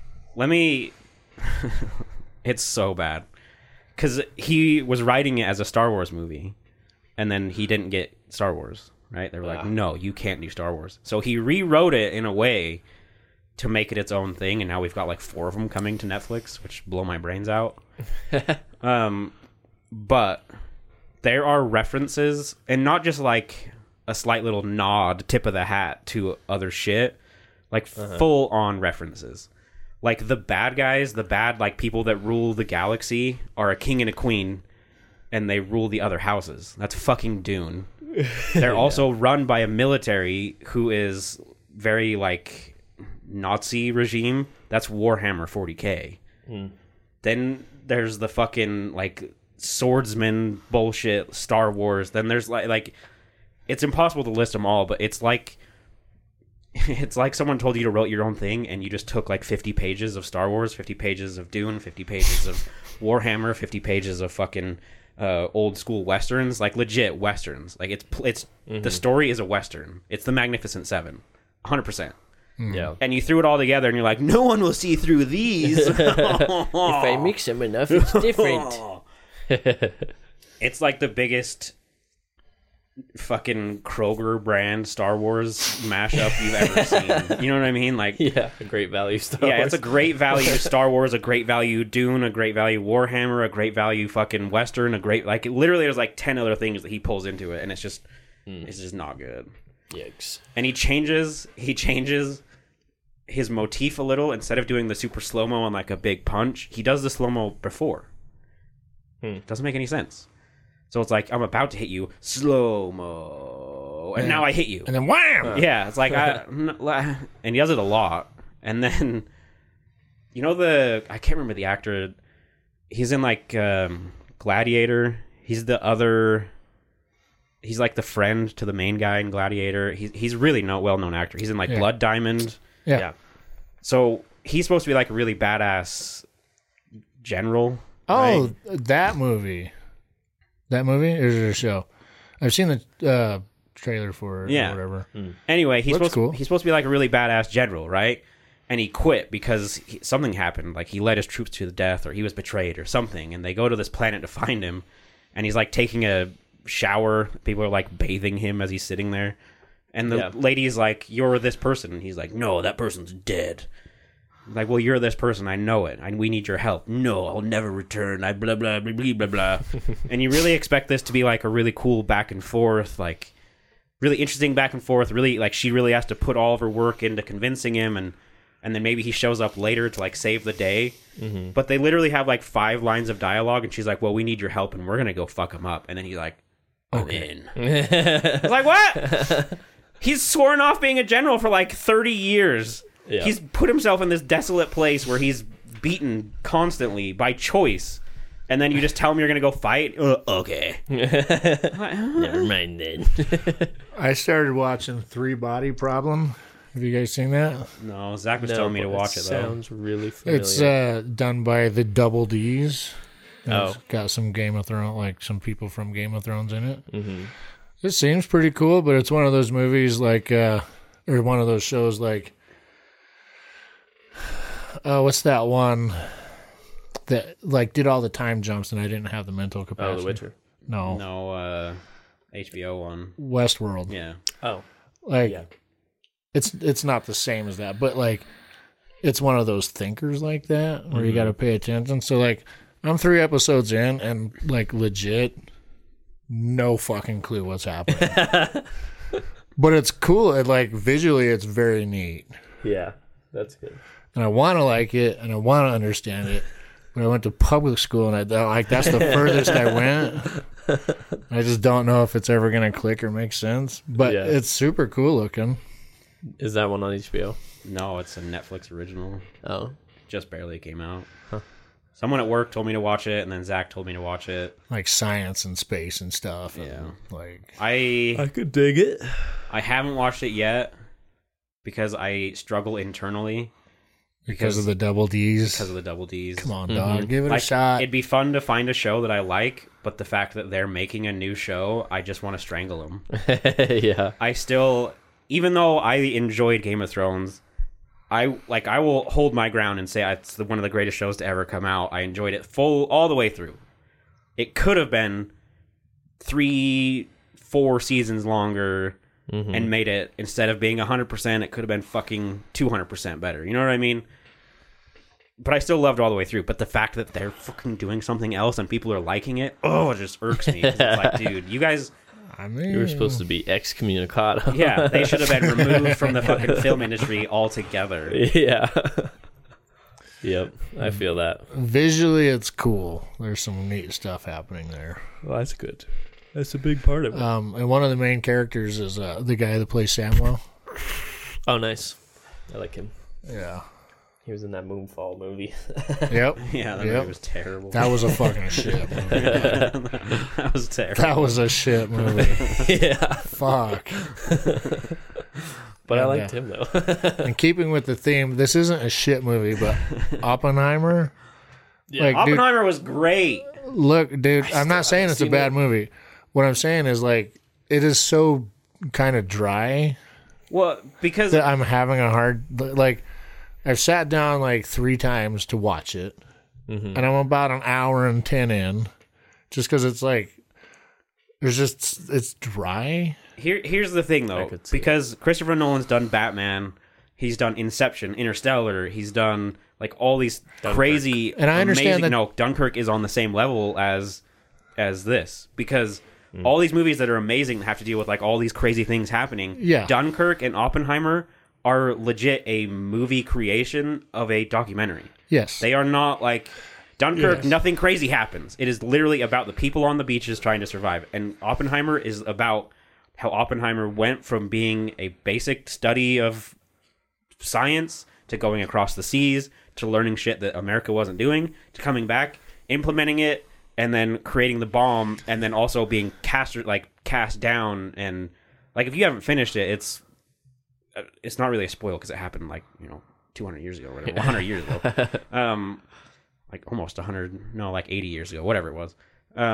It's so bad. Because he was writing it as a Star Wars movie, and then he didn't get Star Wars, right? They were like, no, you can't do Star Wars. So he rewrote it in a way to make it its own thing, and now we've got like 4 of them coming to Netflix, which blow my brains out. But there are references, and not just like a slight little nod, tip of the hat to other shit, like full-on references. Like, the bad guys, the bad, like, people that rule the galaxy are a king and a queen, and they rule the other houses. That's fucking Dune. They're also run by a military who is very, like, Nazi regime. That's Warhammer 40K. Then there's the fucking, like, swordsman bullshit, Star Wars. Then there's, like, it's impossible to list them all, but it's like someone told you to write your own thing, and you just took like 50 pages of Star Wars, 50 pages of Dune, 50 pages of Warhammer, 50 pages of fucking old school westerns, like legit westerns. Like it's the story is a western. It's the Magnificent Seven, 100%. Yeah. And you threw it all together, and you're like, no one will see through these. If I mix them enough, it's different. It's like the biggest fucking Kroger brand Star Wars mashup you've ever seen. You know what I mean? Like, yeah, a great value Star Wars. Yeah, it's a great value Star Wars, a great value Dune, a great value Warhammer, a great value fucking Western, a great, like, literally there's like 10 other things that he pulls into it, and it's just not good. Yikes. And he changes his motif a little. Instead of doing the super slow-mo on like a big punch, he does the slow-mo before. Doesn't make any sense. So it's like, I'm about to hit you, slow-mo, and now I hit you. And then wham! Yeah, it's like, and he does it a lot. And then, you know I can't remember the actor, he's in like Gladiator. He's the other, he's like the friend to the main guy in Gladiator. He's really no well-known actor. He's in like Blood Diamond. Yeah. So he's supposed to be like a really badass general. Oh, right? that movie. That movie? Or is it a show? I've seen the trailer for it or whatever. Anyway, he's Looks supposed to be like a really badass general, right? And he quit because something happened. Like he led his troops to the death, or he was betrayed, or something. And they go to this planet to find him. And he's like taking a shower. People are like bathing him as he's sitting there. And the lady's like, "You're this person." And he's like, "No, that person's dead." Like, "Well, you're this person. I know it. We need your help." "No, I'll never return. I blah, blah, blah, blah, blah, blah." And you really expect this to be like a really cool back and forth, like really interesting back and forth. Really, like she really has to put all of her work into convincing him, and then maybe he shows up later to like save the day. Mm-hmm. But they literally have like 5 lines of dialogue, and she's like, "Well, we need your help, and we're gonna go fuck him up." And then he's like, "I'm in." I was like, "What?" He's sworn off being a general for like 30 years. Yeah. He's put himself in this desolate place where he's beaten constantly by choice. And then you just tell him you're going to go fight? Okay. Never mind then. I started watching 3 Body Problem. Have you guys seen that? No, Zach was telling me to watch it, though. Sounds really familiar. It's done by the Double D's. It's got some Game of Thrones, like some people from Game of Thrones in it. Mm-hmm. It seems pretty cool, but it's one of those movies like, or one of those shows like, what's that one that like did all the time jumps and I didn't have the mental capacity? Oh, The Witcher. No, HBO one. Westworld. Yeah. Oh, like it's not the same as that, but like it's one of those thinkers like that where you got to pay attention. So like I'm 3 episodes in and like legit no fucking clue what's happening. But it's cool. It like visually it's very neat. Yeah, that's good. And I want to like it and I want to understand it. But I went to public school and that's the furthest I went. I just don't know if it's ever going to click or make sense. But it's super cool looking. Is that one on HBO? No, it's a Netflix original. Oh. Just barely came out. Huh. Someone at work told me to watch it, and then Zach told me to watch it. Like science and space and stuff. Yeah. And like I could dig it. I haven't watched it yet because I struggle internally. Because of the Double D's? Because of the Double D's. Come on, dog. Give it a shot. It'd be fun to find a show that I like, but the fact that they're making a new show, I just want to strangle them. Yeah. I still, even though I enjoyed Game of Thrones, I will hold my ground and say it's one of the greatest shows to ever come out. I enjoyed it all the way through. It could have been 3-4 seasons longer and made it, instead of being 100%, it could have been fucking 200% better. You know what I mean? But I still loved it all the way through. But the fact that they're fucking doing something else and people are liking it, it just irks me. 'Cause it's like, dude, you guys... I mean, you were supposed to be excommunicado. Yeah, they should have been removed from the fucking film industry altogether. Yeah. Yep, I feel that. Visually, it's cool. There's some neat stuff happening there. Well, that's good. That's a big part of it. And one of the main characters is the guy that plays Samuel. Oh, nice. I like him. Yeah. He was in that Moonfall movie. Yep. Yeah, that movie was terrible. That was a fucking shit movie. That was terrible. That was a shit movie. Yeah. Fuck. But I liked him, though. And keeping with the theme, this isn't a shit movie, but Oppenheimer. Yeah, like, Oppenheimer was great. Look, dude, I'm not saying it's a bad movie. What I'm saying is, like, it is so kind of dry. Well, because... that I'm having a hard... Like, I've sat down, like, 3 times to watch it. And I'm about an hour and 10 in. Just because it's, like... It's dry. Here's the thing, though. Because Christopher Nolan's done Batman. He's done Inception, Interstellar. He's done, like, all these crazy... And I understand that... No, Dunkirk is on the same level as this. Because... all these movies that are amazing have to deal with like all these crazy things happening. Yeah. Dunkirk and Oppenheimer are legit a movie creation of a documentary. Yes. They are not like Dunkirk, nothing crazy happens. It is literally about the people on the beaches trying to survive. And Oppenheimer is about how Oppenheimer went from being a basic study of science to going across the seas to learning shit that America wasn't doing to coming back, implementing it, and then creating the bomb, and then also being cast down. And like, if you haven't finished it, it's not really a spoil because it happened 200 years ago or whatever, 100 years ago. Like almost 100, no, like 80 years ago, whatever it was.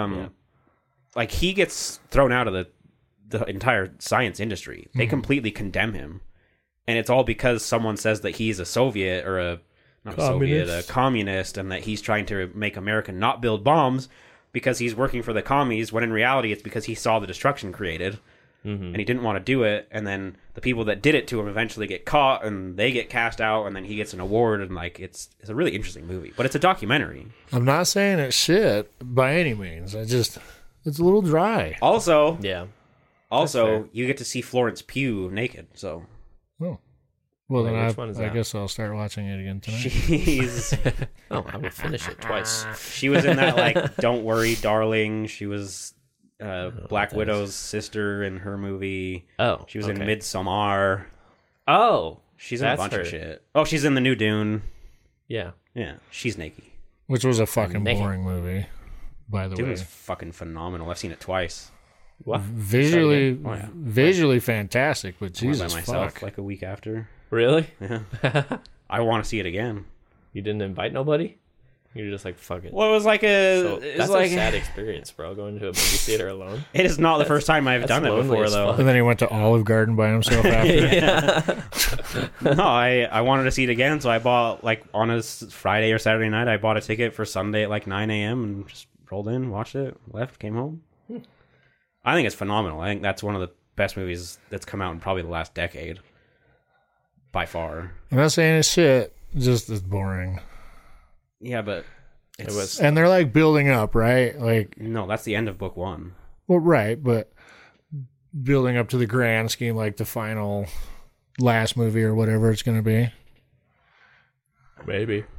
Like, he gets thrown out of the entire science industry. They completely condemn him. And it's all because someone says that he's a Soviet or a communist, and that he's trying to make America not build bombs because he's working for the commies, when in reality it's because he saw the destruction created. And he didn't want to do it, and then the people that did it to him eventually get caught, and they get cast out, and then he gets an award, and like it's a really interesting movie, but it's a documentary. I'm not saying it's shit by any means. It's a little dry. Also, fair. you get to see Florence Pugh naked, so Oh, well then which one is I that? guess I'll start watching it again tonight. she's I will finish it twice. she was in that like Don't Worry, Darling. She was Black Widow's sister in her movie. Oh, She was in okay. Midsommar. Oh, She's in a That's bunch her. of shit. Oh, she's in the new Dune. yeah. Yeah, she's naked. Which was a fucking Naked. boring movie, by the Dune way. is fucking phenomenal. I've seen it twice. What? Visually, Oh, yeah. visually fantastic, but I went Jesus by myself fuck. like a week after. Really? Yeah. I want to see it again. You didn't invite nobody? You're just like, fuck it. Well, it was like a. So it's that's like a sad experience, bro. Going to a movie theater alone. It is not the first time I've that's done it lonely before, as though. fuck. And then he went to Olive Garden by himself after. No, I wanted to see it again, so I bought on a Friday or Saturday night. I bought a ticket for Sunday at like 9 a.m. and just rolled in, watched it, left, came home. I think it's phenomenal. I think that's one of the best movies that's come out in probably the last decade, by far. I'm not saying it's shit, just it's boring. Yeah, but It was. And they're like building up, right? Like, no, that's the end of book one. well, right, but building up to the grand scheme, like the final last movie or whatever it's going to be. Maybe.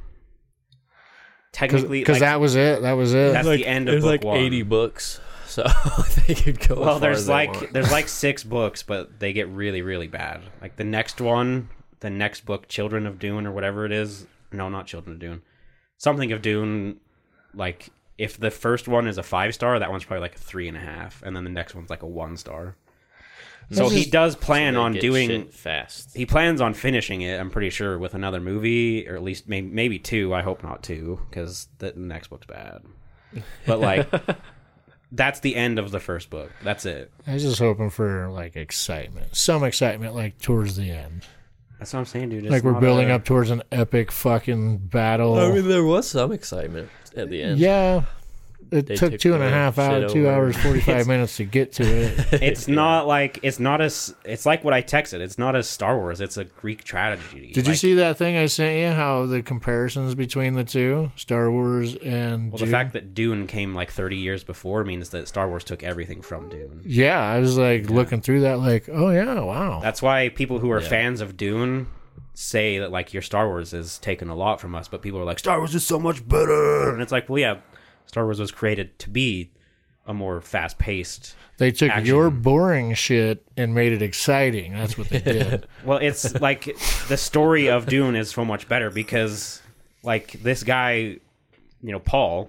Technically, Because that was it. That was it. that's the end of There's book like one. 80 books, so they could go. Well, as far there's as they want. there's like 6 books, but they get really, really bad. Like the next one, the next book, Children of Dune or whatever it is. No, not Children of Dune. Something of Dune. Like if the first one is a 5-star, that one's probably like a 3.5, and then the next one's like a 1-star. So he does plan They on get doing. shit fast. He plans on finishing it. I'm pretty sure with another movie, or at least maybe 2. I hope not 2, because the next book's bad. But like, that's the end of the first book. That's it. I was just hoping for like excitement. Some excitement, like towards the end. That's what I'm saying, dude. It's Like we're not building a- up towards an epic fucking battle. I mean, there was some excitement at the end. Yeah. It They took took 2.5 the hours, shit 2 over. hours, 45 minutes to get to it. It's not like it's not as. It's like what I texted. It's not a Star Wars. It's a Greek tragedy. Did you see that thing I sent you? How the comparisons between the two, Star Wars and Well, Dune? the fact that Dune came like 30 years before means that Star Wars took everything from Dune. Yeah, I was like looking through that, like, oh yeah, wow. That's why people who are fans of Dune say that like your Star Wars has taken a lot from us, but people are like Star Wars is so much better, and it's like, well, yeah, Star Wars was created to be a more fast-paced. They took action. your boring shit and made it exciting. That's what they did. Well, it's like the story of Dune is so much better because, like, this guy, Paul,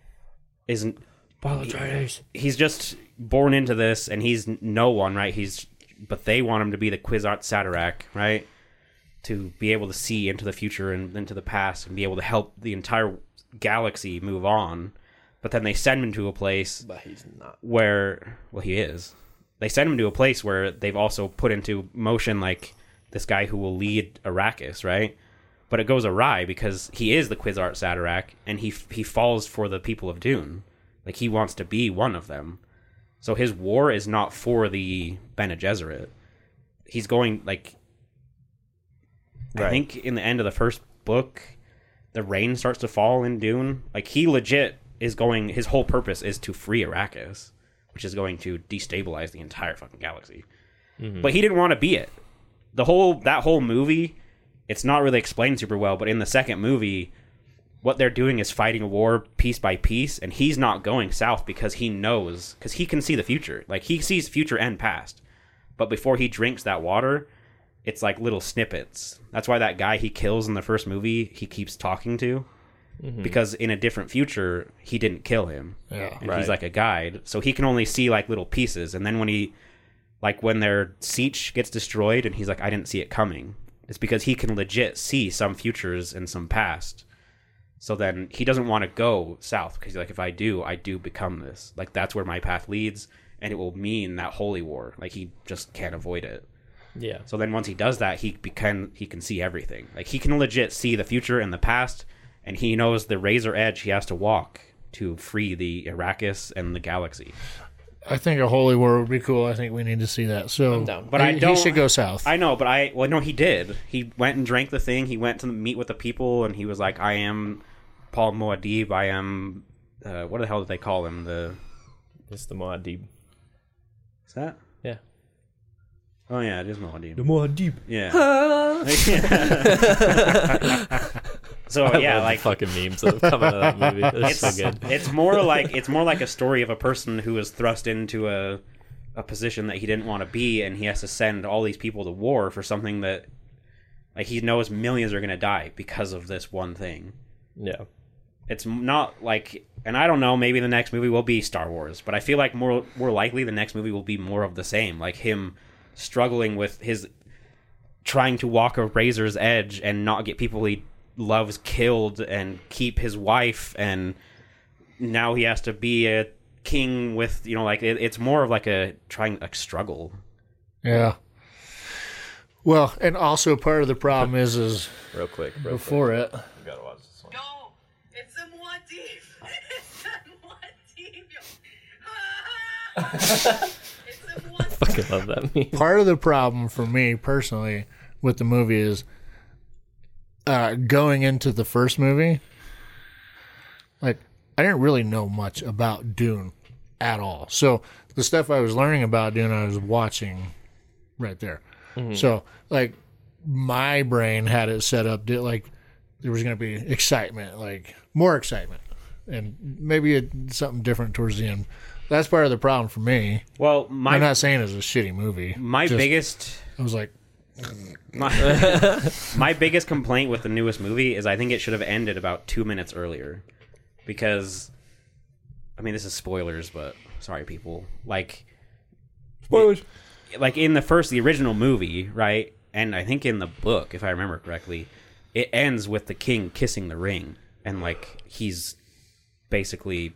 isn't. He's just born into this, and he's no one, right? But they want him to be the Kwisatz Haderach, right? To be able to see into the future and into the past, and be able to help the entire galaxy move on. But then they send him to a place But he's not. where, well, he is. They send him to a place where they've also put into motion, like, this guy who will lead Arrakis, right? But it goes awry because he is the Kwisatz Haderach, and he falls for the people of Dune. Like, he wants to be one of them. So his war is not for the Bene Gesserit. He's going, like... I Right. think in the end of the first book, the rain starts to fall in Dune. Like, he legit is going... His whole purpose is to free Arrakis, which is going to destabilize the entire fucking galaxy. Mm-hmm. But he didn't want to be it. That whole movie, it's not really explained super well, but in the second movie, what they're doing is fighting a war piece by piece, and he's not going south because he knows, because he can see the future. Like, he sees future and past. But before he drinks that water, it's like little snippets. That's why that guy he kills in the first movie, he keeps talking to. because in a different future he didn't kill him. Yeah. And Right. he's like a guide, so he can only see like little pieces. And then when their siege gets destroyed, and he's like, I didn't see it coming. It's because he can legit see some futures and some past. So then he doesn't want to go south because he's like, if I do become this. Like that's where my path leads, and it will mean that holy war. Like he just can't avoid it. Yeah. So then once he does that, he can see everything. Like he can legit see the future and the past, and he knows the razor edge he has to walk to free the Arrakis and the galaxy. I think a holy war would be cool. I think we need to see that. So, I'm down. But I don't. He should go south. I know, but no, he did. He went and drank the thing. He went to meet with the people, and he was like, I am Paul Muad'Dib. I am, what the hell did they call him? It's the Muad'Dib. Is that? Yeah. Oh yeah, it is Muad'Dib. Muad'Dib. Yeah. So I yeah, love like the fucking memes that have come out of that movie. It's so good. it's more like a story of a person who was thrust into a position that he didn't want to be, and he has to send all these people to war for something that, like, he knows millions are going to die because of this one thing. Yeah. It's not like, and I don't know, maybe the next movie will be Star Wars, but I feel like more likely the next movie will be more of the same, like him struggling with his trying to walk a razor's edge and not get people he loves killed and keep his wife, and now he has to be a king with, like it's more of like a struggle. Yeah. Well, and also part of the problem is Real quick. before it. You gotta watch this one. No, it's a Muad'Dib. It's a Muad'Dib. It's a Muad'Dib. Fucking love that meme. Part of the problem for me personally with the movie is going into the first movie, like, I didn't really know much about Dune at all. So the stuff I was learning about Dune, I was watching right there. So, like, my brain had it set up that, like, there was going to be excitement, like, more excitement, and maybe something different towards the end. That's part of the problem for me. Well, I'm not saying it's a shitty movie. my Just- biggest I was like, my biggest complaint with the newest movie is I think it should have ended about 2 minutes earlier, because, I mean, this is spoilers, but sorry, people. Like, Spoilers. like in the original movie, right? And I think in the book, if I remember correctly, it ends with the king kissing the ring, and like he's basically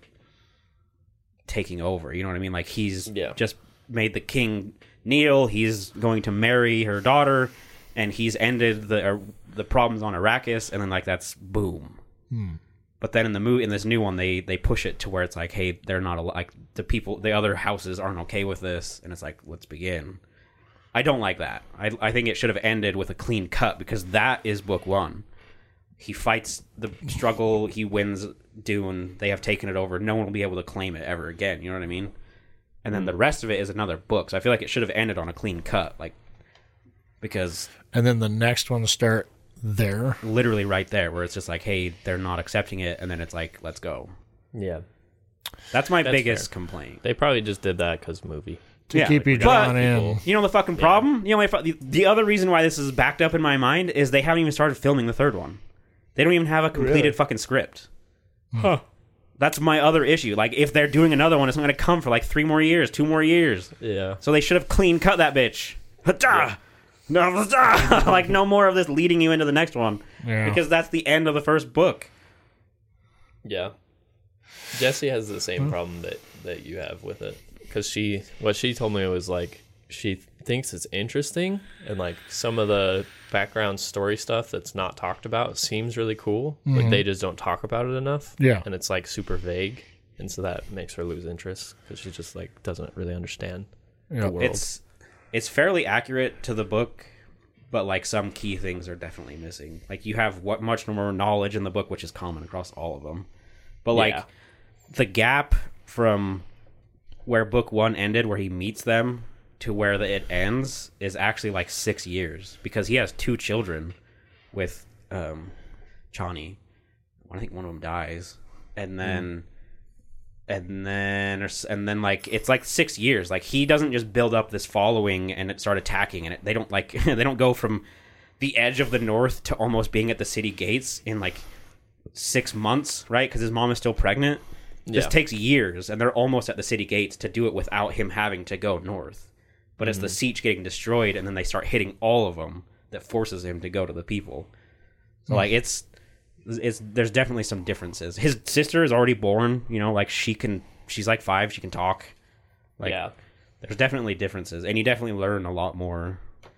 taking over. You know what I mean? Like he's just made the king kneel. He's going to marry her daughter, and he's ended the problems on Arrakis, and then like that's boom. But then in this new one, they push it to where it's like, hey, they're not like the other houses aren't okay with this, and it's like, let's begin. I don't like that. I think it should have ended with a clean cut, because that is book one. He fights the struggle, he wins Dune, they have taken it over, no one will be able to claim it ever again, you know what I mean? And then the rest of it is another book, so I feel like it should have ended on a clean cut, like, because and then the next one start there. literally right there, where it's just like, hey, they're not accepting it, and then it's like, let's go. Yeah. That's my That's biggest fair. complaint. They probably just did that because movie. To keep you but drawn in. you know the fucking problem? You know the other reason why this is backed up in my mind is they haven't even started filming the third one. They don't even have a completed fucking script. Huh. That's my other issue. Like, if they're doing another one, it's not going to come for like 3 more years, 2 more years. Yeah. So they should have clean cut that bitch. Ha-da! No, ha-da! Like, no more of this leading you into the next one. Yeah. Because that's the end of the first book. Yeah. Jesse has the same problem that you have with it. Because what she told me was like, she thinks it's interesting, and like some of the background story stuff that's not talked about seems really cool, but they just don't talk about it enough. Yeah. And it's like super vague. And so that makes her lose interest because she just like doesn't really understand Yeah. the world. It's fairly accurate to the book, but like some key things are definitely missing. Like, you have much more knowledge in the book, which is common across all of them. But like Yeah. the gap from where book 1 ended, where he meets them, to where it ends is actually like 6 years, because he has 2 children with Chani. I think one of them dies, and then like it's like 6 years. Like, he doesn't just build up this following and start attacking, and they don't like they don't go from the edge of the north to almost being at the city gates in like 6 months, right? Because his mom is still pregnant. This takes years, and they're almost at the city gates to do it without him having to go north. But it's the siege getting destroyed, and then they start hitting all of them that forces him to go to the people. So like it's there's definitely some differences. His sister is already born, you know, like she's like 5, she can talk. Like there's definitely differences, and you definitely learn a lot more.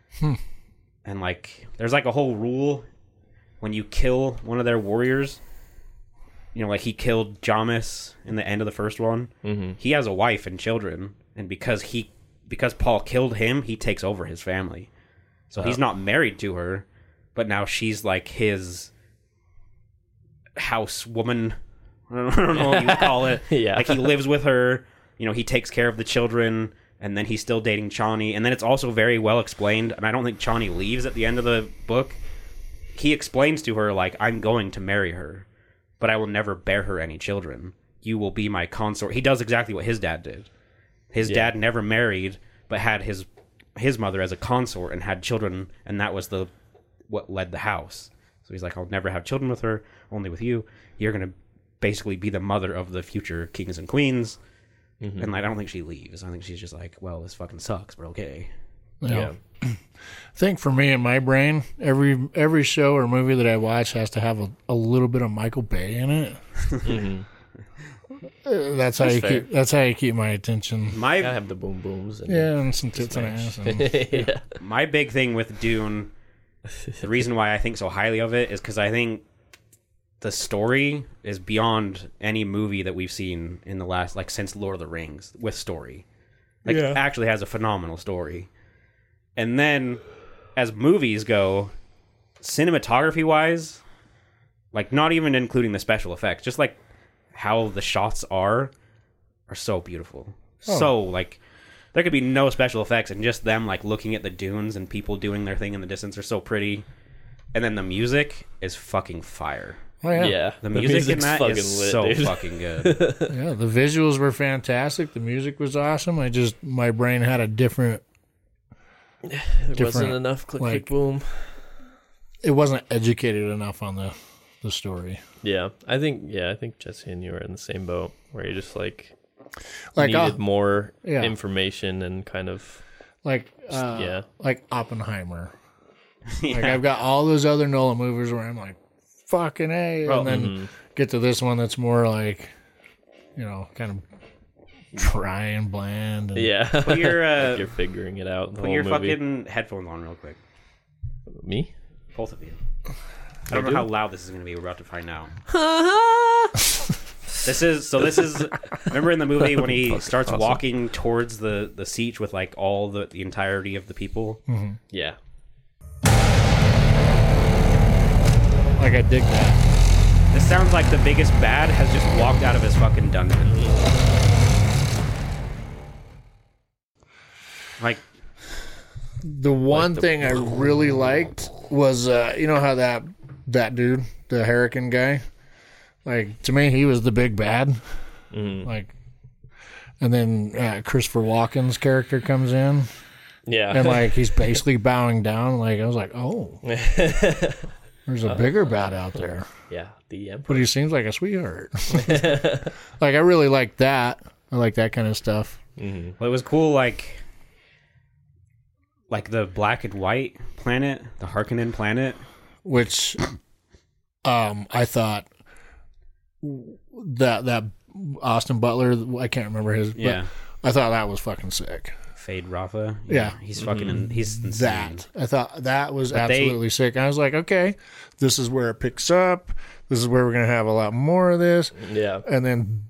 And like there's like a whole rule when you kill one of their warriors. You know, like he killed Jamis in the end of the first one. He has a wife and children, and because Paul killed him, he takes over his family. So he's not married to her, but now she's like his house woman. I don't know what you call it. Like he lives with her. You know, he takes care of the children, and then he's still dating Chani. And then it's also very well explained, and I don't think Chani leaves at the end of the book. He explains to her, like, I'm going to marry her, but I will never bear her any children. You will be my consort. He does exactly what his dad did. His dad never married, but had his mother as a consort and had children, and that was what led the house. So he's like, I'll never have children with her, only with you. You're going to basically be the mother of the future kings and queens. And like, I don't think she leaves. I think she's just like, well, this fucking sucks, but okay. Yeah. I think for me in my brain, every show or movie that I watch has to have a little bit of Michael Bay in it. That's how you keep my attention. I have the boom booms. And some tits and ass. And, My big thing with Dune, the reason why I think so highly of it is because I think the story is beyond any movie that we've seen in the last, like, since Lord of the Rings with story. Like, it actually has a phenomenal story. And then, as movies go, cinematography-wise, like, not even including the special effects, just, like, how the shots are so beautiful. So, like, there could be no special effects, and just them, like, looking at the dunes and people doing their thing in the distance are so pretty. And then the music is fucking fire. Oh, yeah. The music in that is lit, so dude. fucking good. Yeah, the visuals were fantastic. The music was awesome. My brain had a different... There wasn't enough click boom. It wasn't educated enough on the story. Yeah, I think Jesse and you are in the same boat where you just like Like needed more information and kind of like Oppenheimer. Like I've got all those other Nolan movies where I'm like, fucking A, and then get to this one that's more like, you know, kind of dry and bland. And Put your like you're figuring it out. put your fucking headphones on real quick. Me? Both of you. I don't know how loud this is going to be. We're about to find out. This is remember in the movie when he starts walking towards the siege with like all the entirety of the people? Yeah. like I dig that. This sounds like the biggest bad has just walked out of his fucking dungeon. Like, The one thing I really liked was, you know how that dude, the Hurricane guy, like, to me, he was the big bad. Like, and then Christopher Walken's character comes in. Yeah. And, like, he's basically bowing down. Like, I was like, oh, there's a bigger bad out there. Yeah. The Emperor. But he seems like a sweetheart. Like, I really like that. I like that kind of stuff. well, it was cool, like the black and white planet, the Harkonnen planet. Which, I thought that Austin Butler, I can't remember his, Yeah. but I thought that was fucking sick. Fade Rafa. Yeah. He's fucking, he's insane. That. I thought that was But absolutely sick. I was like, okay, this is where it picks up. This is where we're going to have a lot more of this. Yeah. And then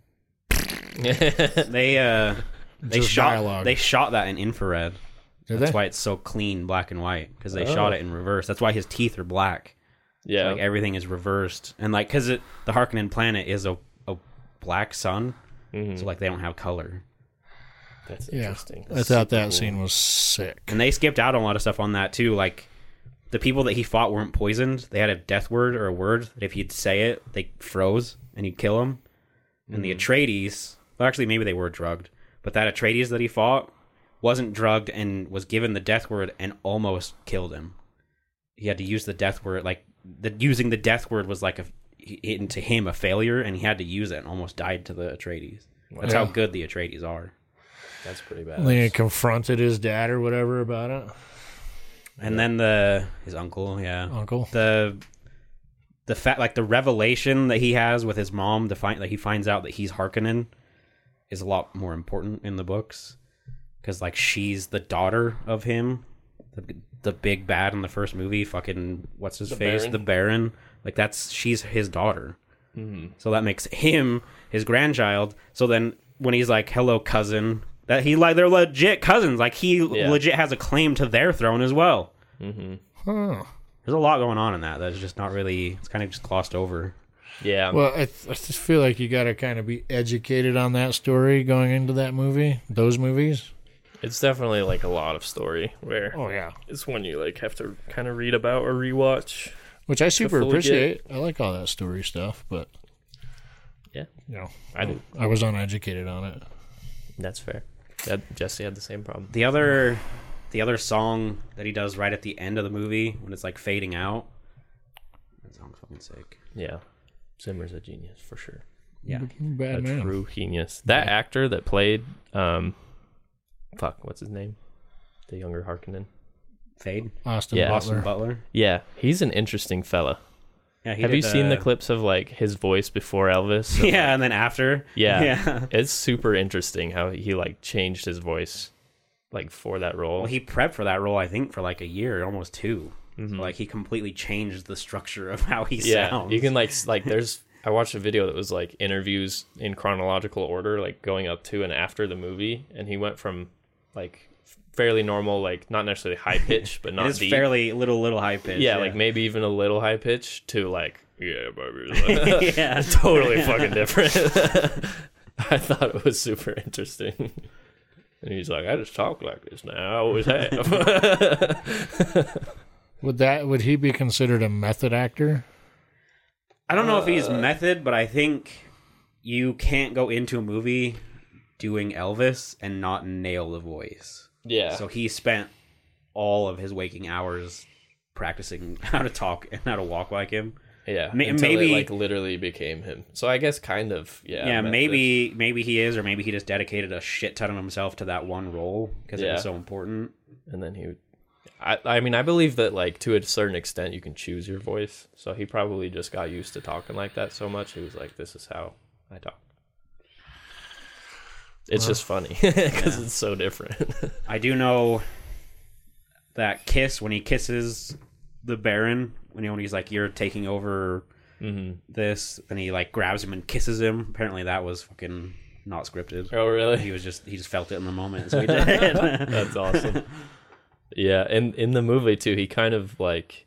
They Just shot dialogue. they shot that in infrared. Did That's they? why it's so clean, black and white, because they shot it in reverse. That's why his teeth are black. Yeah. Like everything is reversed, and like because the Harkonnen planet is a black sun, so like they don't have color, That's Yeah, interesting. I thought that scene was sick. and they skipped out on a lot of stuff on that too. Like the people that he fought weren't poisoned; they had a death word or a word that if he'd say it, they froze and he'd kill him. And the Atreides, well, actually maybe they were drugged, but that Atreides that he fought wasn't drugged and was given the death word and almost killed him. He had to use the death word, like using the death word was like into him a failure, and he had to use it and almost died to the Atreides. That's how good the Atreides are. That's pretty bad. And then he confronted his dad or whatever about it. And then his uncle, Uncle. the fact, like the revelation that he has with his mom, like he finds out that he's Harkonnen, is a lot more important in the books, because like she's the daughter of him, the big bad in the first movie. Fucking what's his face, Baron? the Baron. Like she's his daughter. So that makes him his grandchild. So then when he's like, "Hello, cousin," that they're legit cousins. Like he legit has a claim to their throne as well. Huh. There's a lot going on in that's just not really. It's kind of just glossed over. Yeah. Well, I just feel like you got to kind of be educated on that story going into that movie, those movies. It's definitely like a lot of story where Oh yeah, it's one you like have to kind of read about or rewatch. which I super fully appreciate. I like all that story stuff, but Yeah, you know, I do. I was uneducated on it. That's fair. Jesse had the same problem. The other song that he does right at the end of the movie when it's like fading out. That song's fucking sick. Yeah. Zimmer's a genius for sure. Yeah. Bad A man. true genius. That actor that played what's his name? The younger Harkonnen. Fade. Austin Yeah. Butler. Austin Butler. Yeah, he's an interesting fella. Yeah. Have you seen the clips of like his voice before Elvis? Yeah, and then after. Yeah. Yeah. It's super interesting how he like changed his voice like for that role. Well, he prepped for that role, I think, for like a year, almost 2. So, like he completely changed the structure of how he sounds. You can like there's I watched a video that was like interviews in chronological order, like going up to and after the movie, and he went from like fairly normal, like not necessarily high pitch, but not it is deep. fairly little high pitch. Yeah, like maybe even a little high pitch to like baby. yeah. Totally fucking different. I thought it was super interesting. And he's like, I just talk like this now. I always have. Would he be considered a method actor? I don't know if he's method, but I think you can't go into a movie doing Elvis and not nail the voice. Yeah. So he spent all of his waking hours practicing how to talk and how to walk like him. Yeah. Maybe Until it like literally became him. So I guess kind of, yeah. Yeah, method. maybe he is, or maybe he just dedicated a shit ton of himself to that one role because it was so important. And then he would. I mean, I believe that, like, to a certain extent, you can choose your voice. So he probably just got used to talking like that so much. He was like, this is how I talk. It's just funny because it's so different. I do know that kiss, when he kisses the Baron, when he's like, "You're taking over this," and he like grabs him and kisses him. Apparently that was fucking not scripted. Oh, really? He just felt it in the moment, so he did. That's awesome. Yeah, and in the movie too, he kind of like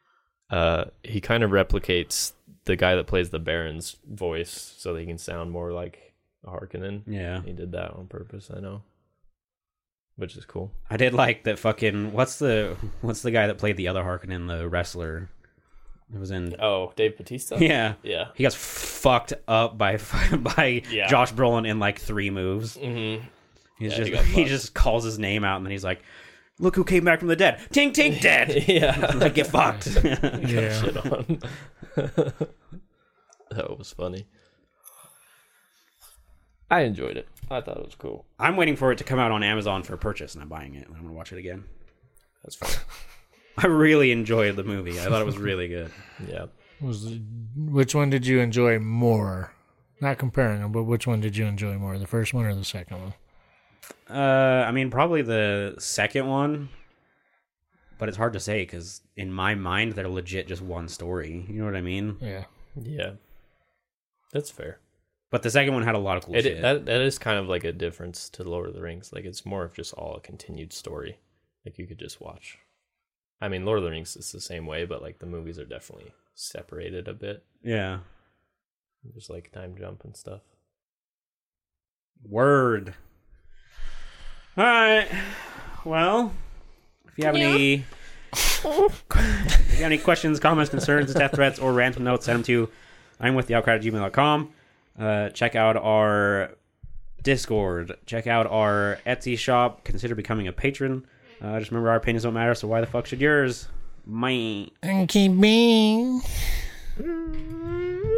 replicates the guy that plays the Baron's voice so that he can sound more like a Harkonnen. Yeah. He did that on purpose, I know. Which is cool. I did like that fucking what's the guy that played the other Harkonnen, the wrestler? It was in Oh, Dave Bautista? Yeah. Yeah. He got fucked up by Yeah. Josh Brolin in like 3 moves. Mm-hmm. He's Yeah, he just got he fucked. just calls his name out and then he's like, "Look who came back from the dead. Tink tink dead." Yeah. Like, get fucked. Yeah. Shit on. That was funny. I enjoyed it. I thought it was cool. I'm waiting for it to come out on Amazon for purchase and I'm buying it and I'm going to watch it again. That's fun. I really enjoyed the movie. I thought it was really good. Yeah. Which one did you enjoy more? Not comparing them, but which one did you enjoy more? The first one or the second one? I mean, probably the second one, but it's hard to say because in my mind, they're legit just one story. You know what I mean? Yeah. Yeah. That's fair. But the second one had a lot of cool shit. That is kind of like a difference to Lord of the Rings. Like, it's more of just all a continued story. Like, you could just watch. I mean, Lord of the Rings is the same way, but, like, the movies are definitely separated a bit. Yeah. Just, like, time jump and stuff. Word. All right. Well, if you have any questions, comments, concerns, death threats, or random notes, send them to imwiththeoutcry@gmail.com. Check out our Discord. Check out our Etsy shop. Consider becoming a patron. Just remember, our opinions don't matter, so why the fuck should yours? Mine. And keep being.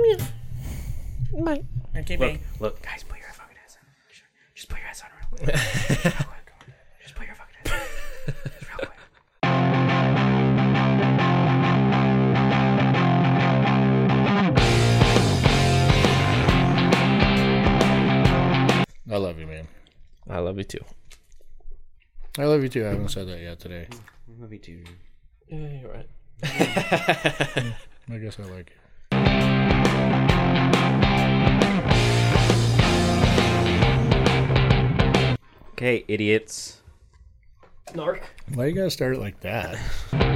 Okay, Look, babe. look, guys, put your fucking heads on. Just put your heads on real quick. Real quick. Just put your fucking heads on. Just real quick. I love you, man. I love you too. I love you too. I haven't said that yet today. I love you too. Yeah, you're right. I guess I like you. Okay, idiots. Narc. Why you gotta start it like that?